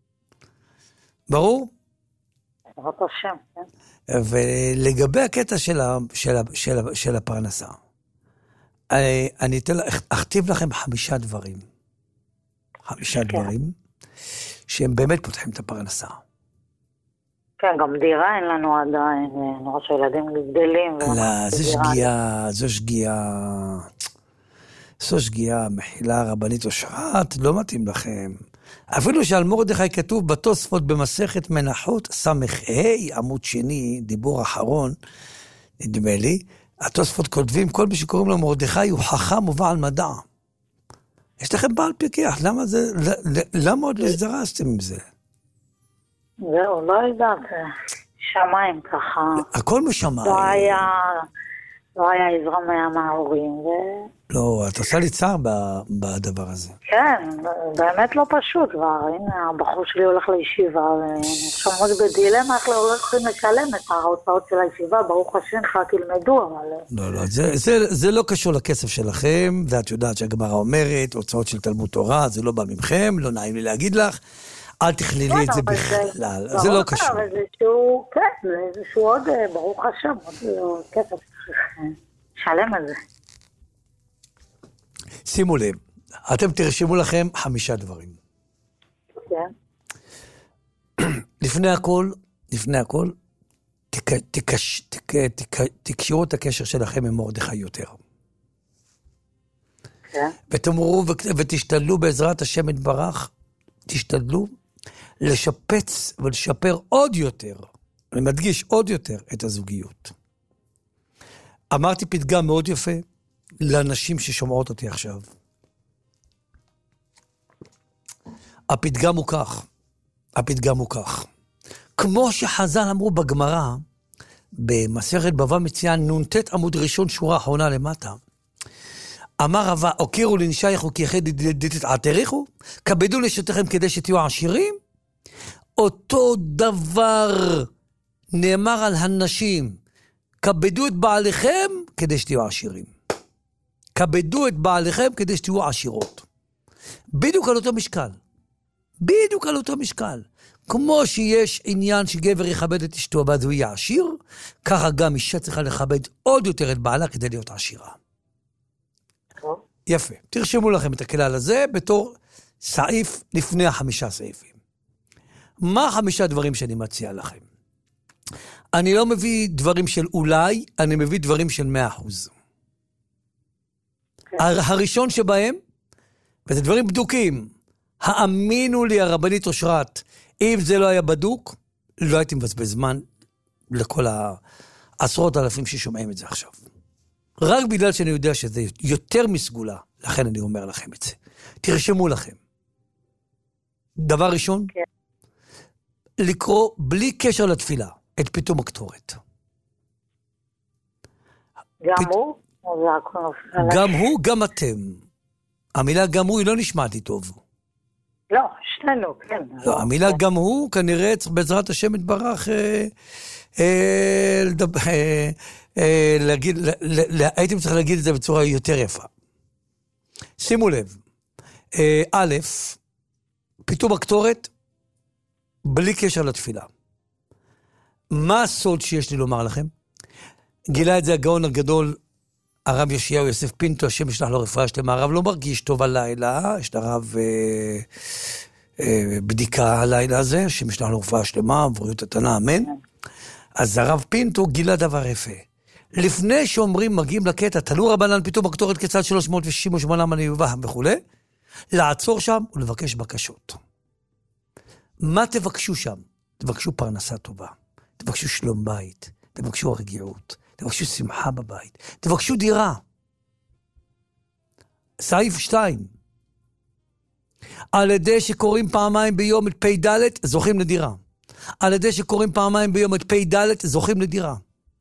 ברור? בעזרת השם, כן. ולגבי הקטע של הפרנסה, אני אכתיב לכם 5 דברים. 5 דברים שהם באמת פותחים את הפרנסה. כן, גם דירה אין לנו עדיין, נורא שהילדים גדלים. לא, זו שגיאה. זו שגיאה, מחילה רבנית אושרת, לא מתאים לכם. אפילו שעל מרדכי כתוב בתוספות במסכת מנחות סמך עמוד שני, דיבור אחרון, נדמה לי, התוספות כותבים, כל מי שקוראים לו מרדכי הוא חכם ובעל מדע. יש לכם בעל פיקח, למה עוד לא הזדרזתם עם זה? זהו, לא יודעת, שמיים ככה. הכל משמיים. לא היה עזרה מההורים. לא, את עושה לי צער בדבר הזה. כן, באמת לא פשוט כבר. הנה, הבחור שלי הולך לישיבה, ושם עוד בדילמה, איך לא הולכים לשלם את ההוצאות של הישיבה, ברוך השם, תלמדו, אבל... לא, זה לא קשור לכסף שלכם, ואת יודעת שהגמרא אומרת, הוצאות של תלמוד תורה, זה לא בא ממכם, לא נעים לי להגיד לך, אל תכלילי את זה בכלל, זה לא קשור. אבל איזשהו, כן, איזשהו עוד, ברוך השם, עוד כסף, שלם על זה. שימו לב, אתם תרשמו לכם 5 דברים. כן. לפני הכל, תקשרו את הקשר שלכם עם מרדכי יותר. כן. ותאמרו ותשתדלו בעזרת השם יתברך, תשתדלו לשפץ ולשפר עוד יותר, אני מדגיש עוד יותר את הזוגיות. אמרתי פתגם מאוד יפה לנשים ששומעות אותי עכשיו. הפתגם הוא כך. כמו שחז"ל אמרו בגמרא, במסכת בבא מציעא נ"ט עמוד ראשון שורה אחרונה למטה, אמר רבא, הוקירו לנשייך וכיחד תתעתריכו, כבדו נשותיכם כדי שתהיו עשירים. אותו דבר נאמר על הנשים, כבדו את בעליכם כדי שתהיו עשירים. כבדו את בעליכם כדי שתהיו עשירות. בדיוק על אותו משקל. כמו שיש עניין שגבר יכבד את אשתו ואז הוא יהיה עשיר, ככה גם אישה צריכה לכבד עוד יותר את בעלה כדי להיות עשירה. יפה. תרשמו לכם את הכלל הזה בתור סעיף לפני 5 סעיפים. מה 5 דברים שאני מציע לכם? אני לא מביא דברים של אולי, אני מביא דברים של 100%. הראשון שבהם, וזה דברים בדוקים, האמינו לי הרבנית אושרת, אם זה לא היה בדוק, לא הייתי מבזבז זמן לכל העשרות אלפים ששומעים את זה עכשיו. רק בגלל שאני יודע שזה יותר מסגולה, לכן אני אומר לכם את זה. תרשמו לכם. דבר ראשון, לקרוא בלי קשר לתפילה, את פתאום הקטורת. גם הוא? גם הוא, גם אתם. המילה גם הוא היא לא נשמעתי טוב. לא, שנינו, כן. לא, המילה גם הוא כנראה בעזרת השם יתברך הייתם צריך להגיד את זה בצורה יותר יפה. שימו לב, א', פתאום הקטורת בלי קשר לתפילה. מה הסוד שיש לי לומר לכם? גילה את זה הגאון הגדול הרב יאשיהו יוסף פינטו, השם ישלח לו רפואה שלמה, הרב לא מרגיש טוב הלילה, יש לרב בדיקה הלילה הזה, השם ישלח לו רפואה שלמה, בריאות התנה, אמן. אז הרב פינטו גילה דבר יפה. לפני שאומרים, מגיעים לקטע, תלו רבנן פתאום בקטורת כצד 368 מניובה וכו', לעצור שם ולבקש בקשות. מה תבקשו שם? תבקשו פרנסה טובה, תבקשו שלום בית, תבקשו רגיעות, תבקשו שמחה בבית, תבקשו דירה. סעיף 2. על ידי שקוראים פעמיים ביום את פי ד' זוכים לדירה. על ידי שקוראים פעמיים ביום את פי ד' זוכים לדירה.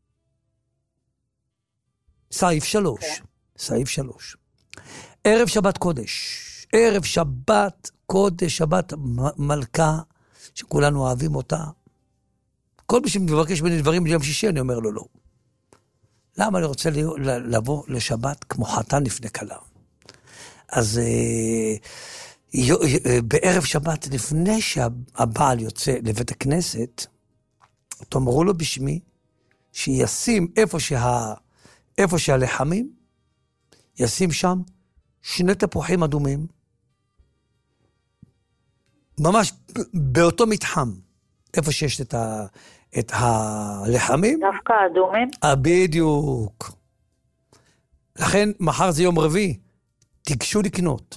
סעיף 3. סעיף 3. ערב שבת קודש. ערב שבת קודש, שבת מלכה, שכולנו אוהבים אותה. כל מי שמבקש ממני דברים ביום שישי, אני אומר לו לא. למה אני רוצה לבוא לשבת כמו חתן לפני כלה? אז בערב שבת, לפני שהבעל יוצא לבית הכנסת, תאמרו לו בשמי, שישים איפה שהלחמים, ישים שם 2 תפוחים אדומים, ממש באותו מתחם, איפה שיש את הלחמים. דווקא אדומים? בדיוק. לכן, מחר זה יום רביעי, תיגשו לקנות.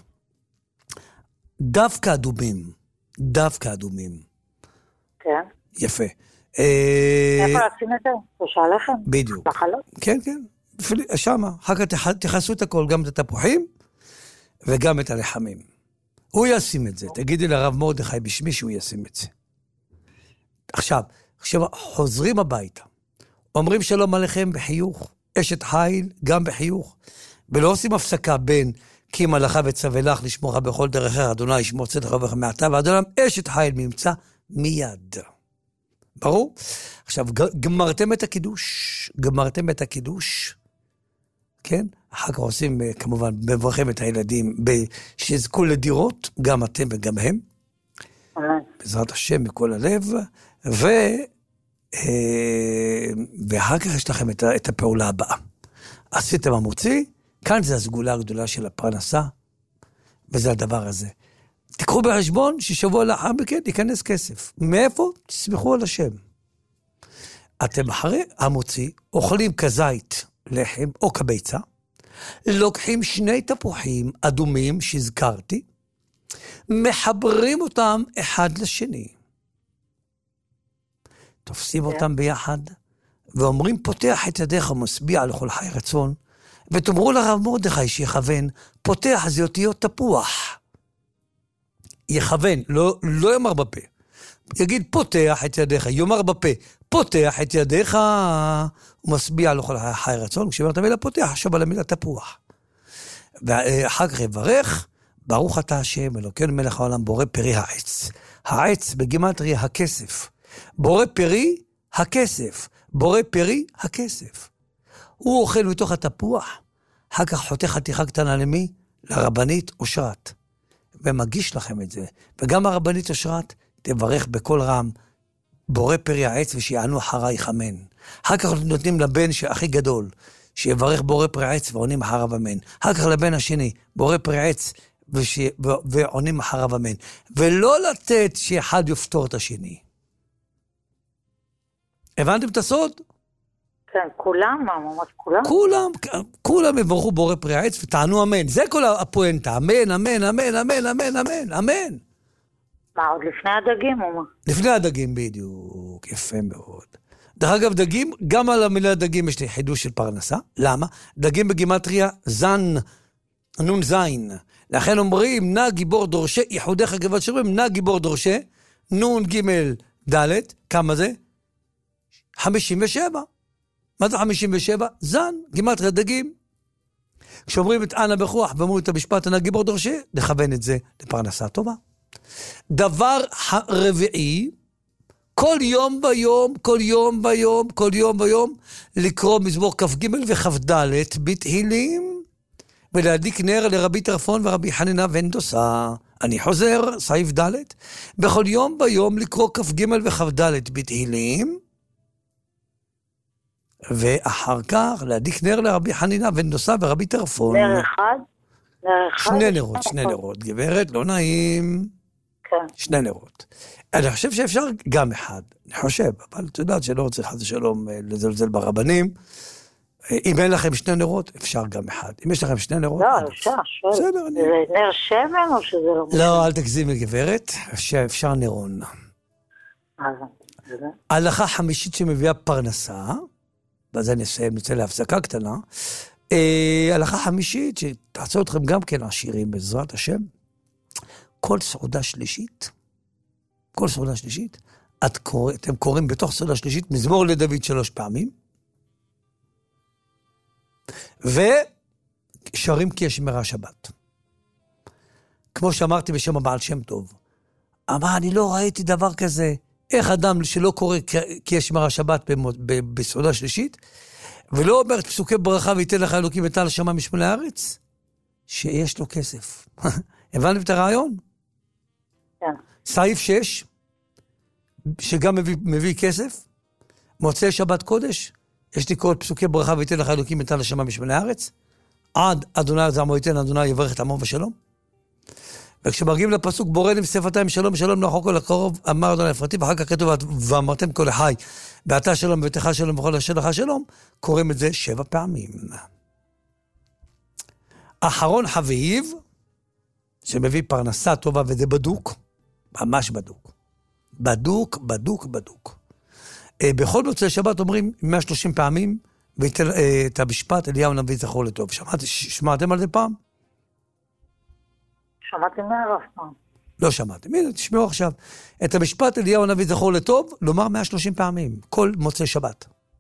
דווקא אדומים. דווקא אדומים. כן. יפה. איפה לשים את זה? ראש הלחם? בדיוק. בחלות? כן, כן. שמה. אחר כך תכנסו את הכל, גם את התפוחים, וגם את הלחמים. הוא ישים את זה. תגידי לרב מרדכי בשמי שהוא ישים את זה. עכשיו, חוזרים הביתה. אומרים שלום עליכם בחיוך. אשת חיל, גם בחיוך. ולא עושים הפסקה בין כי מלאכה וצווה לך לשמורך בכל דרכך, אדוני ישמור צדקך וברך מעתה, ואדוני אשת חיל ממצא מיד. ברור? עכשיו, גמרתם את הקידוש. גמרתם את הקידוש. כן? אחר כך עושים, כמובן, מברכים את הילדים שיזכו לדירות, גם אתם וגם הם. בעזרת השם מכל הלב. ואחר כך יש לכם את הפעולה הבאה. עשיתם המוציא, כאן זה הסגולה הגדולה של הפרנסה, וזה הדבר הזה. תיקחו בחשבון ששבוע לאחר מכן ייכנס כסף. מאיפה? תסמכו על השם. אתם אחרי המוציא, אוכלים כזית לחם או כביצה, לוקחים 2 תפוחים אדומים שהזכרתי, מחברים אותם אחד לשני. תופסים אותם ביחד, ואומרים פותח את ידיך ומשביע לכל חי רצון, ותאמרו לרב מרדכי שיכוון, פותח זה אותיות תפוח. יכוון, לא יאמר בפה. יגיד פותח את ידיך, יאמר בפה, פותח את ידיך, ומשביע לכל חי רצון, כשאומר את המילה פותח, עכשיו על המילה תפוח. ואחר כך יברך, ברוך אתה השם, אלוקינו מלך העולם, בורא פרי העץ. העץ בגימטריה הכסף. בורא פרי הכסף. בורא פרי הכסף. הוא אוכל מתוך התפוח, אחר כך חותך חתיכה קטנה למי? לרבנית אושרת. ומגיש לכם את זה. וגם הרבנית אושרת תברך בכל רם, בורא פרי העץ ושיענו אחרייך אמן. אחר כך נותנים לבן הכי גדול, שיברך בורא פרי העץ ועונים אחריו אמן. אחר כך לבן השני, בורא פרי העץ ועונים אחריו אמן. ולא לתת שאחד יפתור את השני. הבנתם את הסוד? כן, כולם, ממש כולם. כולם יברכו בורא פרי העץ וטענו אמן. זה כל הפואנטה. אמן, אמן, אמן, אמן, אמן, אמן, אמן. מה, עוד לפני הדגים או מה? לפני הדגים בדיוק, יפה מאוד. דרך אגב, דגים, גם על המילה דגים יש לי חידוש של פרנסה. למה? דגים בגימטריה זן, נון זין. לכן אומרים, נא גיבור דורשה, ייחודיך גבעת שרואים, נא גיבור דורשה, נון ג' ד', כמה זה? 57. מה זה 57? זן, גימטריה דגים. כשאומרים את אנא בכוח ואומרים את המשפט נא גיבור דורשה, לכוון את זה לפרנסה טובה. דבר הרביעי, כל יום ויום, כל יום ויום, כל יום ויום, לקרוא מזמור כ"ג וכ"ד בתהילים, ולהדליק נר לרבי טרפון ורבי חנינא בן דוסה. אני חוזר, סעיף ד', בכל יום ויום לקרוא כ"ג וכ"ד בתהילים, ואחר כך להדליק נר לרבי חנינה ונוסף ורבי טרפון. נר אחד? שני נרות, גברת, לא נעים. כן. 2 נרות. אני חושב שאפשר גם אחד, אני חושב, אבל את יודעת שלא רוצה חס ושלום לזלזל ברבנים. אם אין לכם 2 נרות, אפשר גם אחד. אם יש לכם 2 נרות... לא, אפשר, בסדר, זה נר שמן או שזה לא... לא, אל תגזימי גברת, שאפשר נרון. הלכה חמישית שמביאה פרנסה, ואז אני אסיים, נצא להפסקה קטנה, הלכה חמישית שתעשה אתכם גם כן עשירים בעזרת השם, כל סעודה שלישית, אתם קוראים בתוך סעודה שלישית, מזמור לדוד 3 פעמים, ושרים כי ישמרה שבת. כמו שאמרתי בשם הבעל שם טוב, אמר, אני לא ראיתי דבר כזה, איך אדם שלא קורא כי ישמרה שבת בסעודה שלישית, ולא אומר את פסוקי ברכה ויתן לך אלוקים את על השמה משמי הארץ, שיש לו כסף. הבנתם את הרעיון? כן. סעיף 6, שגם מביא כסף, מוצאי שבת קודש, יש לי כל פסוקי ברכה ויתן לך אלוקים את על השמה משמי הארץ, עד אדוני זעמו ייתן, אדוני יברך את עמו בשלום. וכשמרגיעים לפסוק בורא שפתיים שלום שלום נחו כל הקרוב, אמר אדוני אפרתי, ואחר כך כתוב ואמרתם כל החי, ואתה שלום ואתך שלום וכל אשר לך שלום, קוראים את זה 7 פעמים. אחרון חביב, שמביא פרנסה טובה, וזה בדוק, ממש בדוק. בדוק. בכל מוצאי שבת אומרים 130 פעמים, ואת המשפט אליהו הנביא זכור לטוב. שמעתם על זה פעם? שמעתי מהרב פעם. לא שמעתם, הנה תשמעו עכשיו. את המשפט אליהו הנביא זכור לטוב, לומר 130 פעמים, כל מוצאי שבת.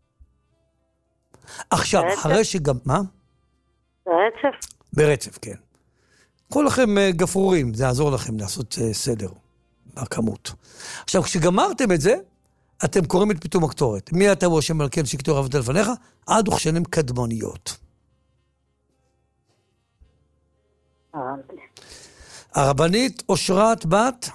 עכשיו, אחרי שגם, מה? ברצף? ברצף, כן. כל לכם גפרורים, זה יעזור לכם לעשות סדר בכמות. עכשיו, כשגמרתם את זה, אתם קוראים את פתאום הקטורת. מי אתה הוא השם מלכנו שכתוב עבודה לפניך? עד וכשנים קדמוניות. הרבנית אושרת בת?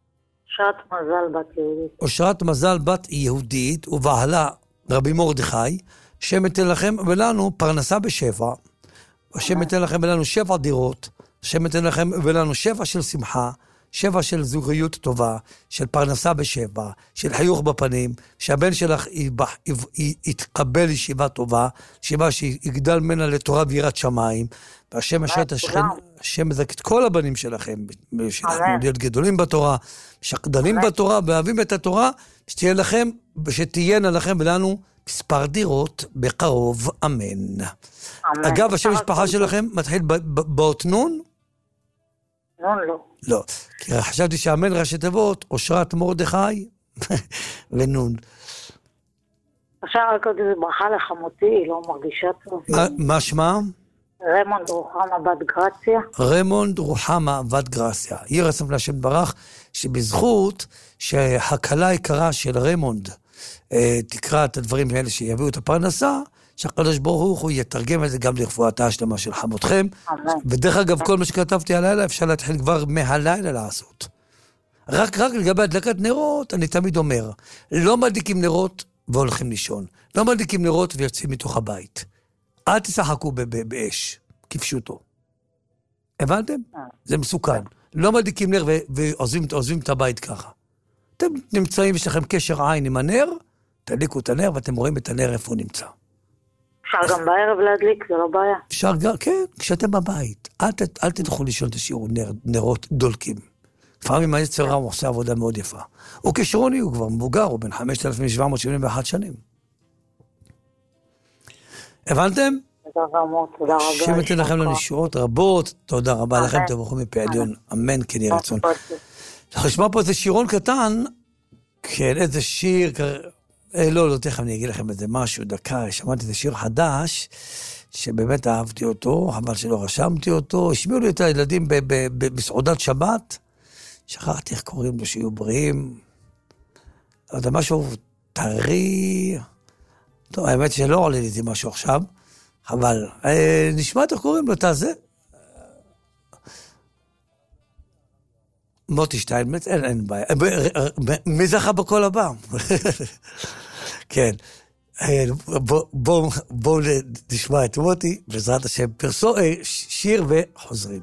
אושרת מזל בת יהודית, ובעלה רבי מרדכי, השם ייתן לכם ולנו פרנסה בשפע, השם ייתן לכם ולנו 7 דירות, השם ייתן לכם ולנו 7 של שמחה, 7 של זוגיות טובה, של פרנסה בשפע, של חיוך בפנים, שהבן שלך יתקבל ישיבה טובה, ישיבה שיגדל ממנה לתורה ויראת שמיים, והשם אשר תשכן, השם מזכה את כל הבנים שלכם, שאנחנו להיות גדולים בתורה, שקדנים בתורה, ואוהבים את התורה, שתהיינה לכם ולנו מספר דירות בקרוב, אמן. אגב, השם משפחה שלכם מתחיל באות נון? לא. לא, כי חשבתי שהאמן ראשי תיבות, אושרת מרדכי ונון. עכשיו רק עוד איזה ברכה לחמותי, היא לא מרגישה טוב. מה שמה? רמונד רוחמה בת גרציה. רמונד רוחמה בת גרציה. יהי רצון להשם ברך, שבזכות שהקלה העיקרה של רמונד תקרא את הדברים האלה שיביאו את הפרנסה, שהקדוש ברוך הוא יתרגם את זה גם לרפואתה השלמה של חמותכם. ודרך אגב, כל מה שכתבתי הלילה, אפשר להתחיל כבר מהלילה לעשות. רק לגבי הדלקת נרות, אני תמיד אומר, לא מדליקים נרות והולכים לישון. לא מדליקים נרות ויוצאים מתוך הבית. אל תשחקו באש, כפשוטו. הבנתם? זה מסוכן. לא מדליקים נר ועוזבים את הבית ככה. אתם נמצאים, יש לכם קשר עין עם הנר, תדליקו את הנר ואתם רואים את הנר איפה הוא נמצא. אפשר גם בערב להדליק, זה לא בעיה. אפשר גם, כן, כשאתם בבית. אל תלכו לישון, תשאירו נרות דולקים. לפעמים היצר רע הוא עושה עבודה מאוד יפה. הוא כשרוני, הוא כבר מבוגר, הוא בן 5,771 שנים. הבנתם? תודה רבה. השם ייתן לכם לנו ישועות רבות, תודה רבה לכם, תברכו מפי עליון, אמן כן יהי רצון. אנחנו נשמע פה איזה שירון קטן, כן, איזה שיר, לא, תכף אני אגיד לכם איזה משהו, דקה, שמעתי איזה שיר חדש, שבאמת אהבתי אותו, אבל שלא רשמתי אותו, השמיעו לי את הילדים בסעודת שבת, שכחתי איך קוראים לו, שיהיו בריאים, לא יודע, משהו טרי, טוב, האמת שלא עולה לי משהו עכשיו, אבל נשמע איך קוראים לו, אתה זה, מוטי שטיינמץ, אין בעיה, מי זכה בכל הבא? כן, בואו נשמע את מוטי, בעזרת השם, שיר וחוזרים.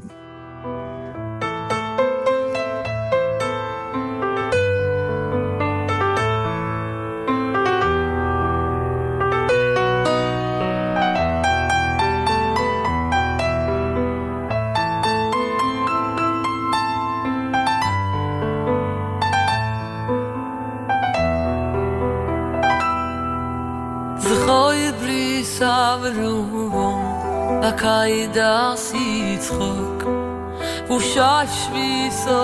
Akaida sitzchok Ushav shviso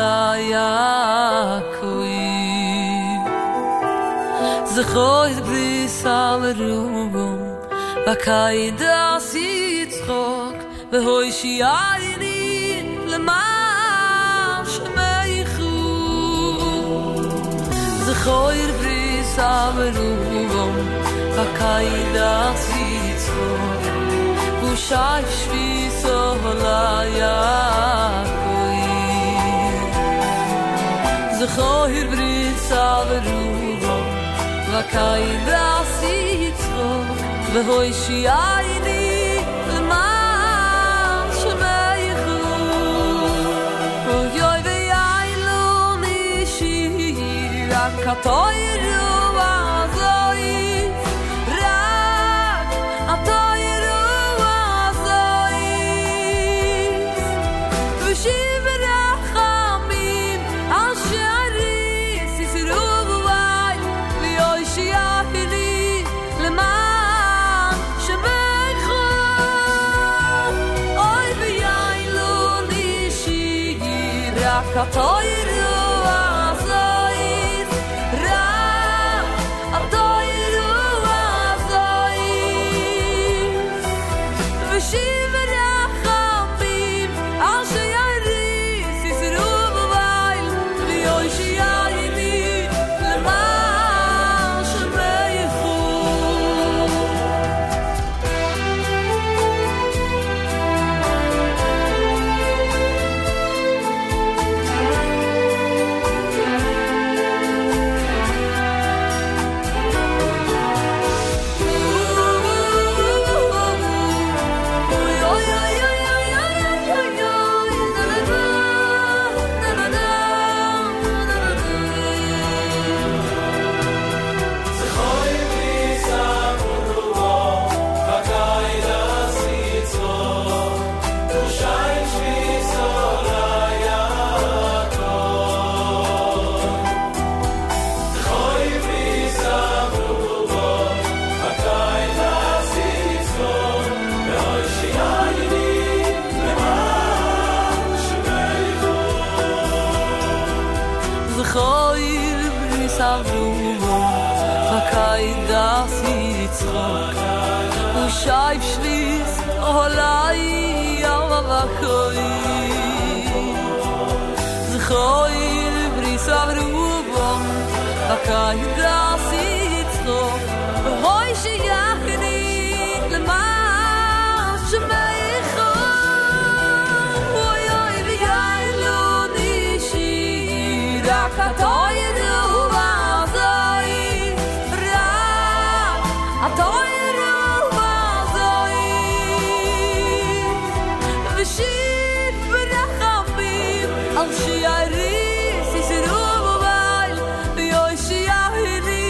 layakui Zechoi brisal rubum Akaida sitzchok Vehoi shiayni Lemam shmeichu Zechoi brisal rubum Akaida sitzchok Shai shviso layakui Zechoir brit salveruvo Vakaida sitzchok Vehoi shiayni L'man shemeichu Uyoi v'yaylu nishir Akatoiru azois Rak atoiru Katoiru azois Ra Atoiru azois V'shiv rachamim Al sheyaris Yisru b'vayl V'yoy sheyayini L'man shemeichu Shai shvis olai avakoi Zchoir brisav rubom Akaida sitzchok Hoi sheyachni L'man shemeichu Oy oy v'yaylu nishir Akatoiru azois Ra atoiru Al shiyaris Yisru b'vayl V'yoy sheyahini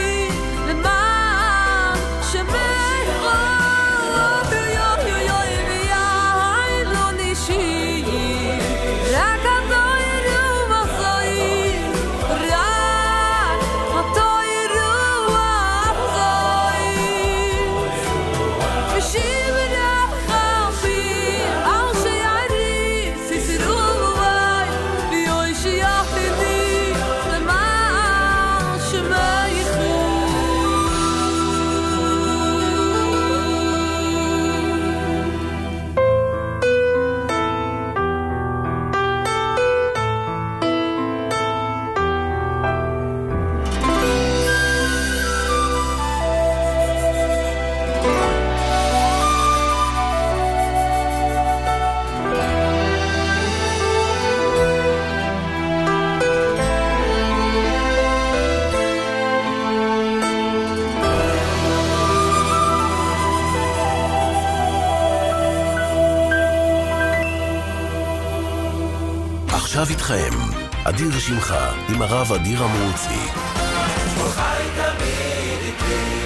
עכשיו איתכם, אדיר שמחה עם הרב אדיר אמרוצי. חי תמיד איתי.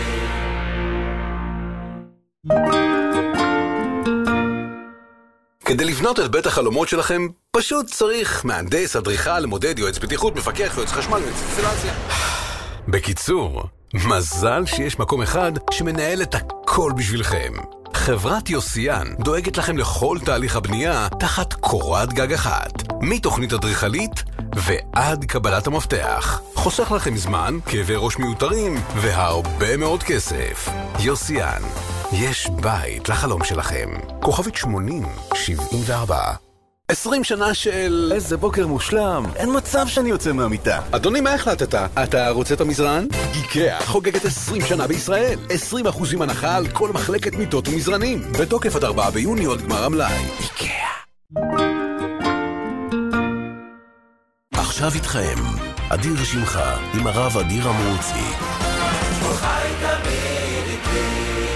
כדי לבנות את בית החלומות שלכם, פשוט צריך מהנדס, אדריכל, מודד, יועץ בטיחות, מפקח, יועץ חשמל ואינסטלציה. בקיצור, מזל שיש מקום אחד שמנהל את הכל בשבילכם. חברת יוסיאן דואגת לכם לכל תהליך הבנייה תחת קורת גג אחת, מתוכנית אדריכלית ועד קבלת המפתח. חוסך לכם זמן, כאבי ראש מיותרים והרבה מאוד כסף. יוסיאן, יש בית לחלום שלכם. כוכבית 8074. 20 שנה של... איזה בוקר מושלם, אין מצב שאני יוצא מהמיטה. אדוני, מה החלטת? אתה רוצה את המזרן? איקאה חוגגת 20 שנה בישראל. 20% הנחה על כל מחלקת מיטות ומזרנים. בתוקף עד 4 ביוני עוד גמר המלאי. איקאה. עכשיו איתכם, אדיר שמחה עם הרב אדיר אמרוצי. חי תמיד איתי.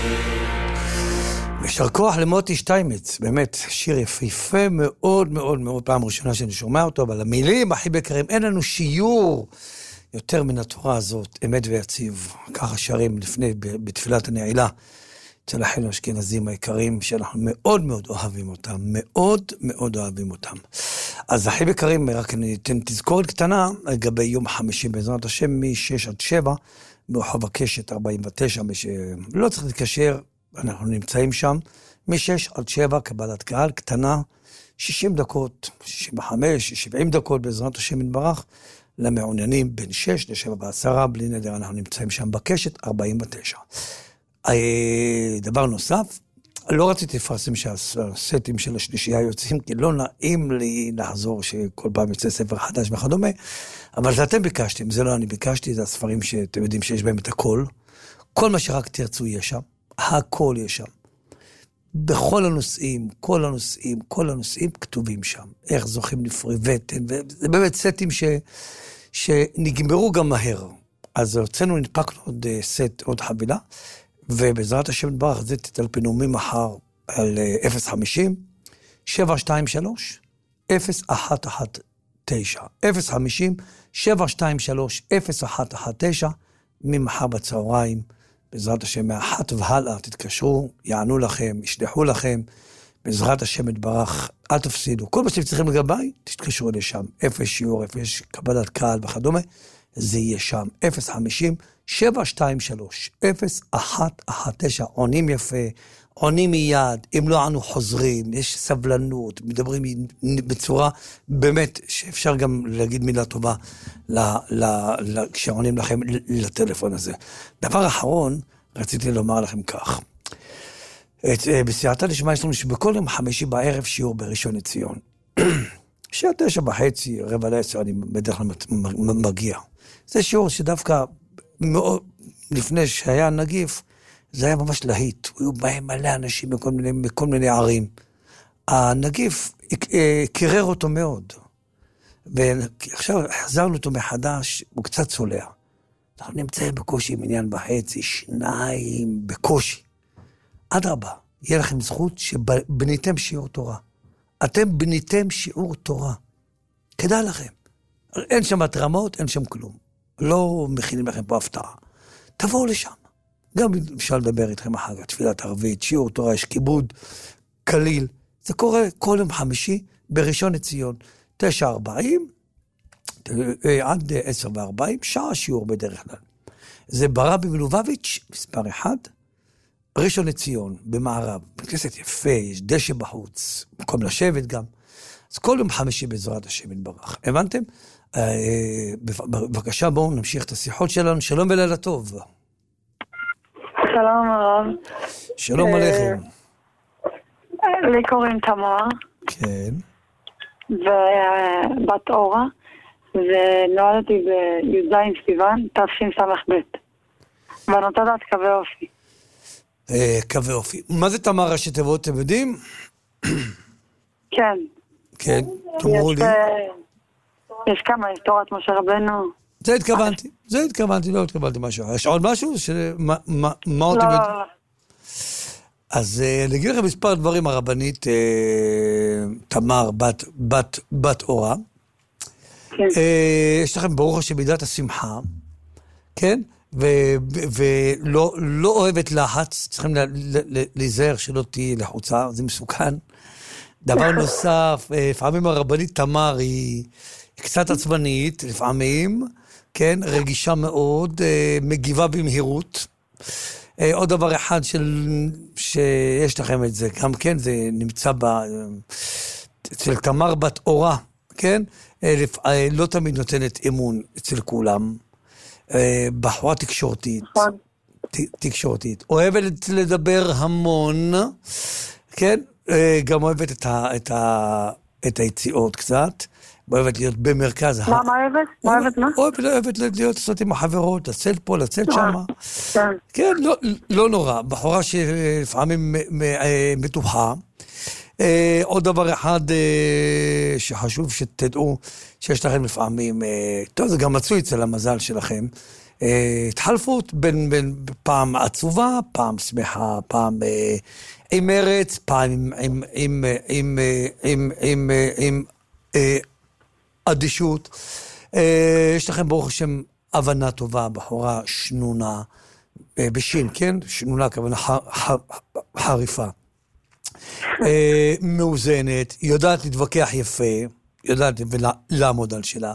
יישר כוח למוטי שטיימץ, באמת, שיר יפה מאוד מאוד מאוד, פעם ראשונה שאני שומע אותו, אבל המילים הכי בקרים, אין לנו שיעור יותר מן התורה הזאת, אמת ויציב, ככה שרים לפני, בתפילת הנעילה, אצל אחינו האשכנזים היקרים, שאנחנו מאוד מאוד אוהבים אותם, מאוד מאוד אוהבים אותם. אז הכי בקרים, רק אני אתן תזכורת קטנה, לגבי יום חמישי בעזרת השם, מ-6 עד 7, ברחוב הקשת 49, לא צריך להתקשר, אנחנו נמצאים שם, מ-6 עד 7, קבלת קהל, קטנה, 60 דקות, 65, 70 דקות, בעזרת השם יתברך, למעוניינים בין 6 ל-7 ו10, בלי נדר, אנחנו נמצאים שם בקשת 49. דבר נוסף, לא רציתי לפרסם שהסטים של השלישייה יוצאים, כי לא נעים לי לחזור שכל פעם יוצא ספר חדש וכדומה, אבל זה אתם ביקשתם, זה לא אני ביקשתי, זה הספרים שאתם יודעים שיש בהם את הכל, כל מה שרק תרצו יש שם, הכל יש שם. בכל הנושאים, כל הנושאים כתובים שם. איך זוכים לפרי וטן, וזה באמת סטים שנגמרו גם מהר. אז הוצאנו, נדפקנו עוד סט, עוד חבילה, ובעזרת השם נדברך, זה תטלפנו ממחר על 050-723-0119. 050-723-0119, ממחר בצהריים, בעזרת השם, מאחת והלאה, תתקשרו, יענו לכם, ישלחו לכם, בעזרת השם יתברך, אל תפסידו. כל מה שאתם צריכים לגבי, תתקשרו לשם. 0 שיעור, 0 קבלת קהל וכדומה, זה יהיה שם. 050-723-0119, עונים יפה, עונים מיד, אם לא ענו חוזרים, יש סבלנות, מדברים בצורה באמת שאפשר גם להגיד מילה טובה כשעונים לכם לטלפון הזה. דבר אחרון, רציתי לומר לכם כך. בסייעתא דשמיא יש לנו שבכל יום חמישי בערב שיעור בראשון לציון. שעה 9:30, 9:45, אני בדרך כלל מגיע. זה שיעור שדווקא לפני שהיה נגיף, זה היה ממש להיט, היו בהם מלא אנשים בכל מיני ערים. הנגיף קירר אותו מאוד, ועכשיו חזרנו אותו מחדש, הוא קצת צולע. אנחנו נמצאים בקושי 1.5 מיליון, 2 בקושי. אדרבה, יהיה לכם זכות שבניתם שיעור תורה. אתם בניתם שיעור תורה. כדאי לכם. אין שם התרמות, אין שם כלום. לא מכינים לכם פה הפתעה. תבואו לשם. גם אפשר לדבר איתכם אחר כך, תפילת ערבית, שיעור תורה, יש כיבוד קליל. זה קורה כל יום חמישי בראשון לציון, 9:40 עד 10:40, שעה שיעור בדרך כלל. זה ברבי מלובביץ', מספר 1, ראשון לציון, במערב. בכנסת יפה, יש דשא בחוץ, מקום לשבת גם. אז כל יום חמישי בעזרת השם יתברך. הבנתם? בבקשה, בואו נמשיך את השיחות שלנו. שלום ולילה טוב. שלום הרב. שלום עליכם. לי קוראים תמר. כן. ובת אורה, ונולדתי בי"ז סיוון, תשס"ב. ואני רוצה לדעת קווי אופי. קווי אופי. מה זה תמר ראשי תיבות, אתם יודעים? כן. כן, תאמרו לי. יש כמה, יש תורת משה רבנו. זה התכוונתי, לא התכוונתי משהו. יש עוד משהו? מה עוד אתם יודעים? אז אני אגיד לכם מספר דברים, הרבנית תמר, בת אורה. כן. יש לכם ברוך השם מידת השמחה, כן? ולא אוהבת לחץ, צריכים להיזהר שלא תהיי לחוצה, זה מסוכן. דבר נוסף, לפעמים הרבנית תמר היא קצת עצבנית, לפעמים, כן? רגישה מאוד, מגיבה במהירות. עוד דבר אחד שיש לכם את זה, גם כן, זה נמצא אצל תמר בת אורה, כן? לא תמיד נותנת אמון אצל כולם. בחורה תקשורתית. תקשורתית. אוהבת לדבר המון, כן? גם אוהבת את היציאות קצת. אוהבת להיות במרכז. מה אוהבת? מה אוהבת מה? אוהבת להיות לעשות עם החברות, לצאת פה, לצאת שמה. כן, לא נורא. בחורה שלפעמים מתוחה. עוד דבר אחד שחשוב שתדעו, שיש לכם לפעמים, טוב, זה גם מצוי אצל המזל שלכם, התחלפות בין פעם עצובה, פעם שמחה, פעם עם מרץ, פעם עם אדישות. יש לכם ברוך השם הבנה טובה, בחורה שנונה, בשין, כן? שנונה כוונה חריפה. מאוזנת, יודעת להתווכח יפה, יודעת לעמוד על שלה.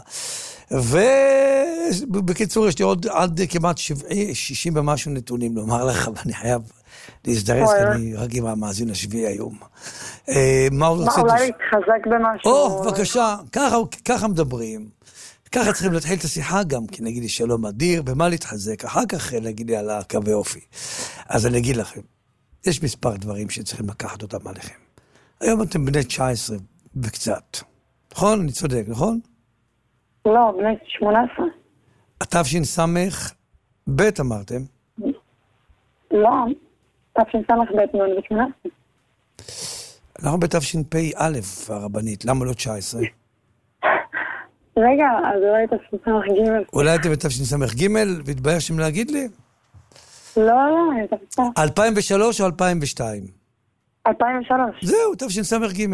ובקיצור, יש לי עוד עד כמעט 60 ומשהו נתונים לומר לך, ואני חייב להזדרז, כי אני רק עם המאזין השביעי היום. מה עוד רציתי? אולי להתחזק במשהו? בבקשה, ככה מדברים. ככה צריכים להתחיל את השיחה גם, כי נגיד לי שלום אדיר, במה להתחזק? אחר כך להגיד לי על הקווי אופי. אז אני אגיד לכם, יש מספר דברים שצריכים לקחת אותם עליכם. היום אתם בני 19 וקצת. נכון? אני צודק, נכון? לא, בני 18. התשס"ח ב' אמרתם? לא, תשס"ח ב' מאוד ב-18. אנחנו בתשפ"א הרבנית, למה לא 19? רגע, אז אולי תשס"ח ג'. אולי אתם בתשס"ח ג' והתביישתם להגיד לי? לא, אני תשס"ח. 2003 או 2002? 2003. זהו, תשס"ח ג'.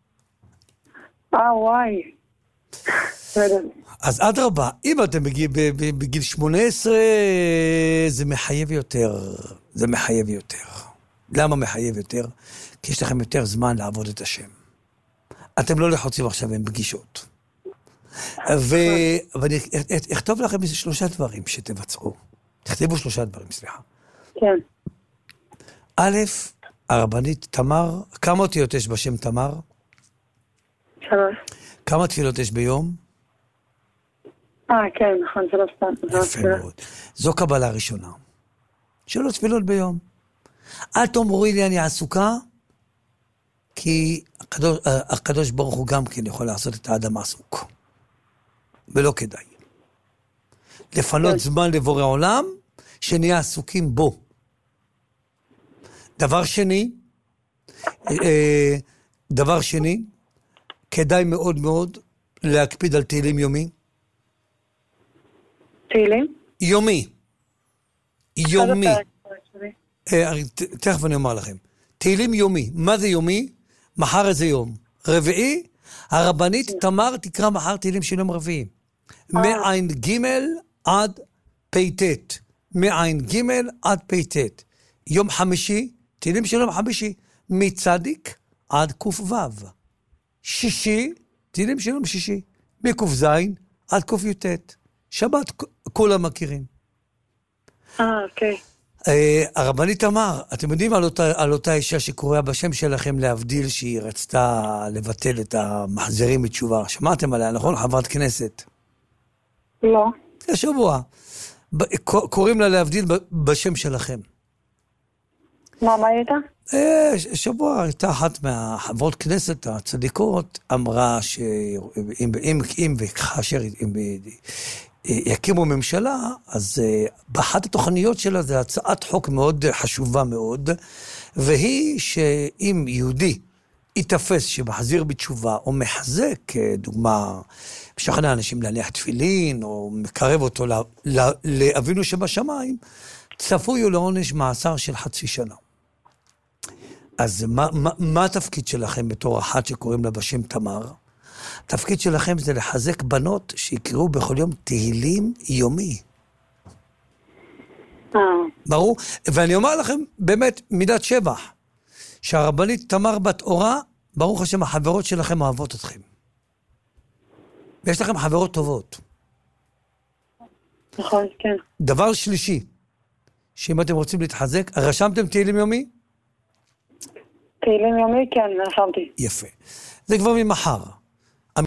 וואי. אז אדרבה, אם אתם בגיל 18, זה מחייב יותר. זה מחייב יותר. למה מחייב יותר? כי יש לכם יותר זמן לעבוד את השם. אתם לא לחוצים עכשיו עם פגישות. ואני אכתוב לכם איזה 3 דברים שתבצעו. תכתבו 3 דברים, סליחה. כן. א', הרבנית תמר, כמה אותיות יש בשם תמר? 3. כמה תפילות יש ביום? כן, נכון, 3 פעם. יפה מאוד. זו קבלה ראשונה. 3 תפילות ביום. אל תאמרי לי אני עסוקה, כי הקדוש ברוך הוא גם כן יכול לעשות את האדם עסוק. ולא כדאי. לפנות זמן לבורא עולם, שנהיה עסוקים בו. דבר שני, כדאי מאוד מאוד להקפיד על תהילים יומי. תהילים? יומי. תכף אני אומר לכם. תהילים יומי. מה זה יומי? מחר איזה יום. רביעי, הרבנית תמר תקרא מחר תהילים של יום רביעי. מעין ג' עד פ"ט. מעין ג' עד פ"ט. יום חמישי, תהילים של יום חמישי. מצדיק עד ק"ו. שישי, תהילים של יום שישי. מק"ז עד ק"ט. שבת, כולם מכירים. אוקיי. הרבנית אמר, אתם יודעים על אותה אישה שקוראה בשם שלכם להבדיל שהיא רצתה לבטל את המחזרים בתשובה. שמעתם עליה, נכון? חברת כנסת. לא. השבוע. קוראים לה להבדיל בשם שלכם. מה הייתה? שבוע הייתה אחת מהחברות כנסת הצדיקות, אמרה שאם וכאשר יקימו ממשלה, אז באחת התוכניות שלה זה הצעת חוק מאוד חשובה מאוד, והיא שאם יהודי יתפס שמחזיר בתשובה, או מחזק, דוגמה, משכנע אנשים להניח תפילין, או מקרב אותו לאבינו שבשמיים, צפוי לעונש מאסר של 0.5 שנה. אז מה התפקיד שלכם בתור אחת שקוראים לה בשם תמר? התפקיד שלכם זה לחזק בנות שיקראו בכל יום תהילים יומי. ברור? ואני אומר לכם באמת מידת שבח, שהרבנית תמר בת אורה, ברוך השם החברות שלכם אוהבות אתכם. ויש לכם חברות טובות. נכון, כן. דבר שלישי, שאם אתם רוצים להתחזק, רשמתם תהילים יומי? תהילים יומי, כן, רשמתי. יפה. זה כבר ממחר.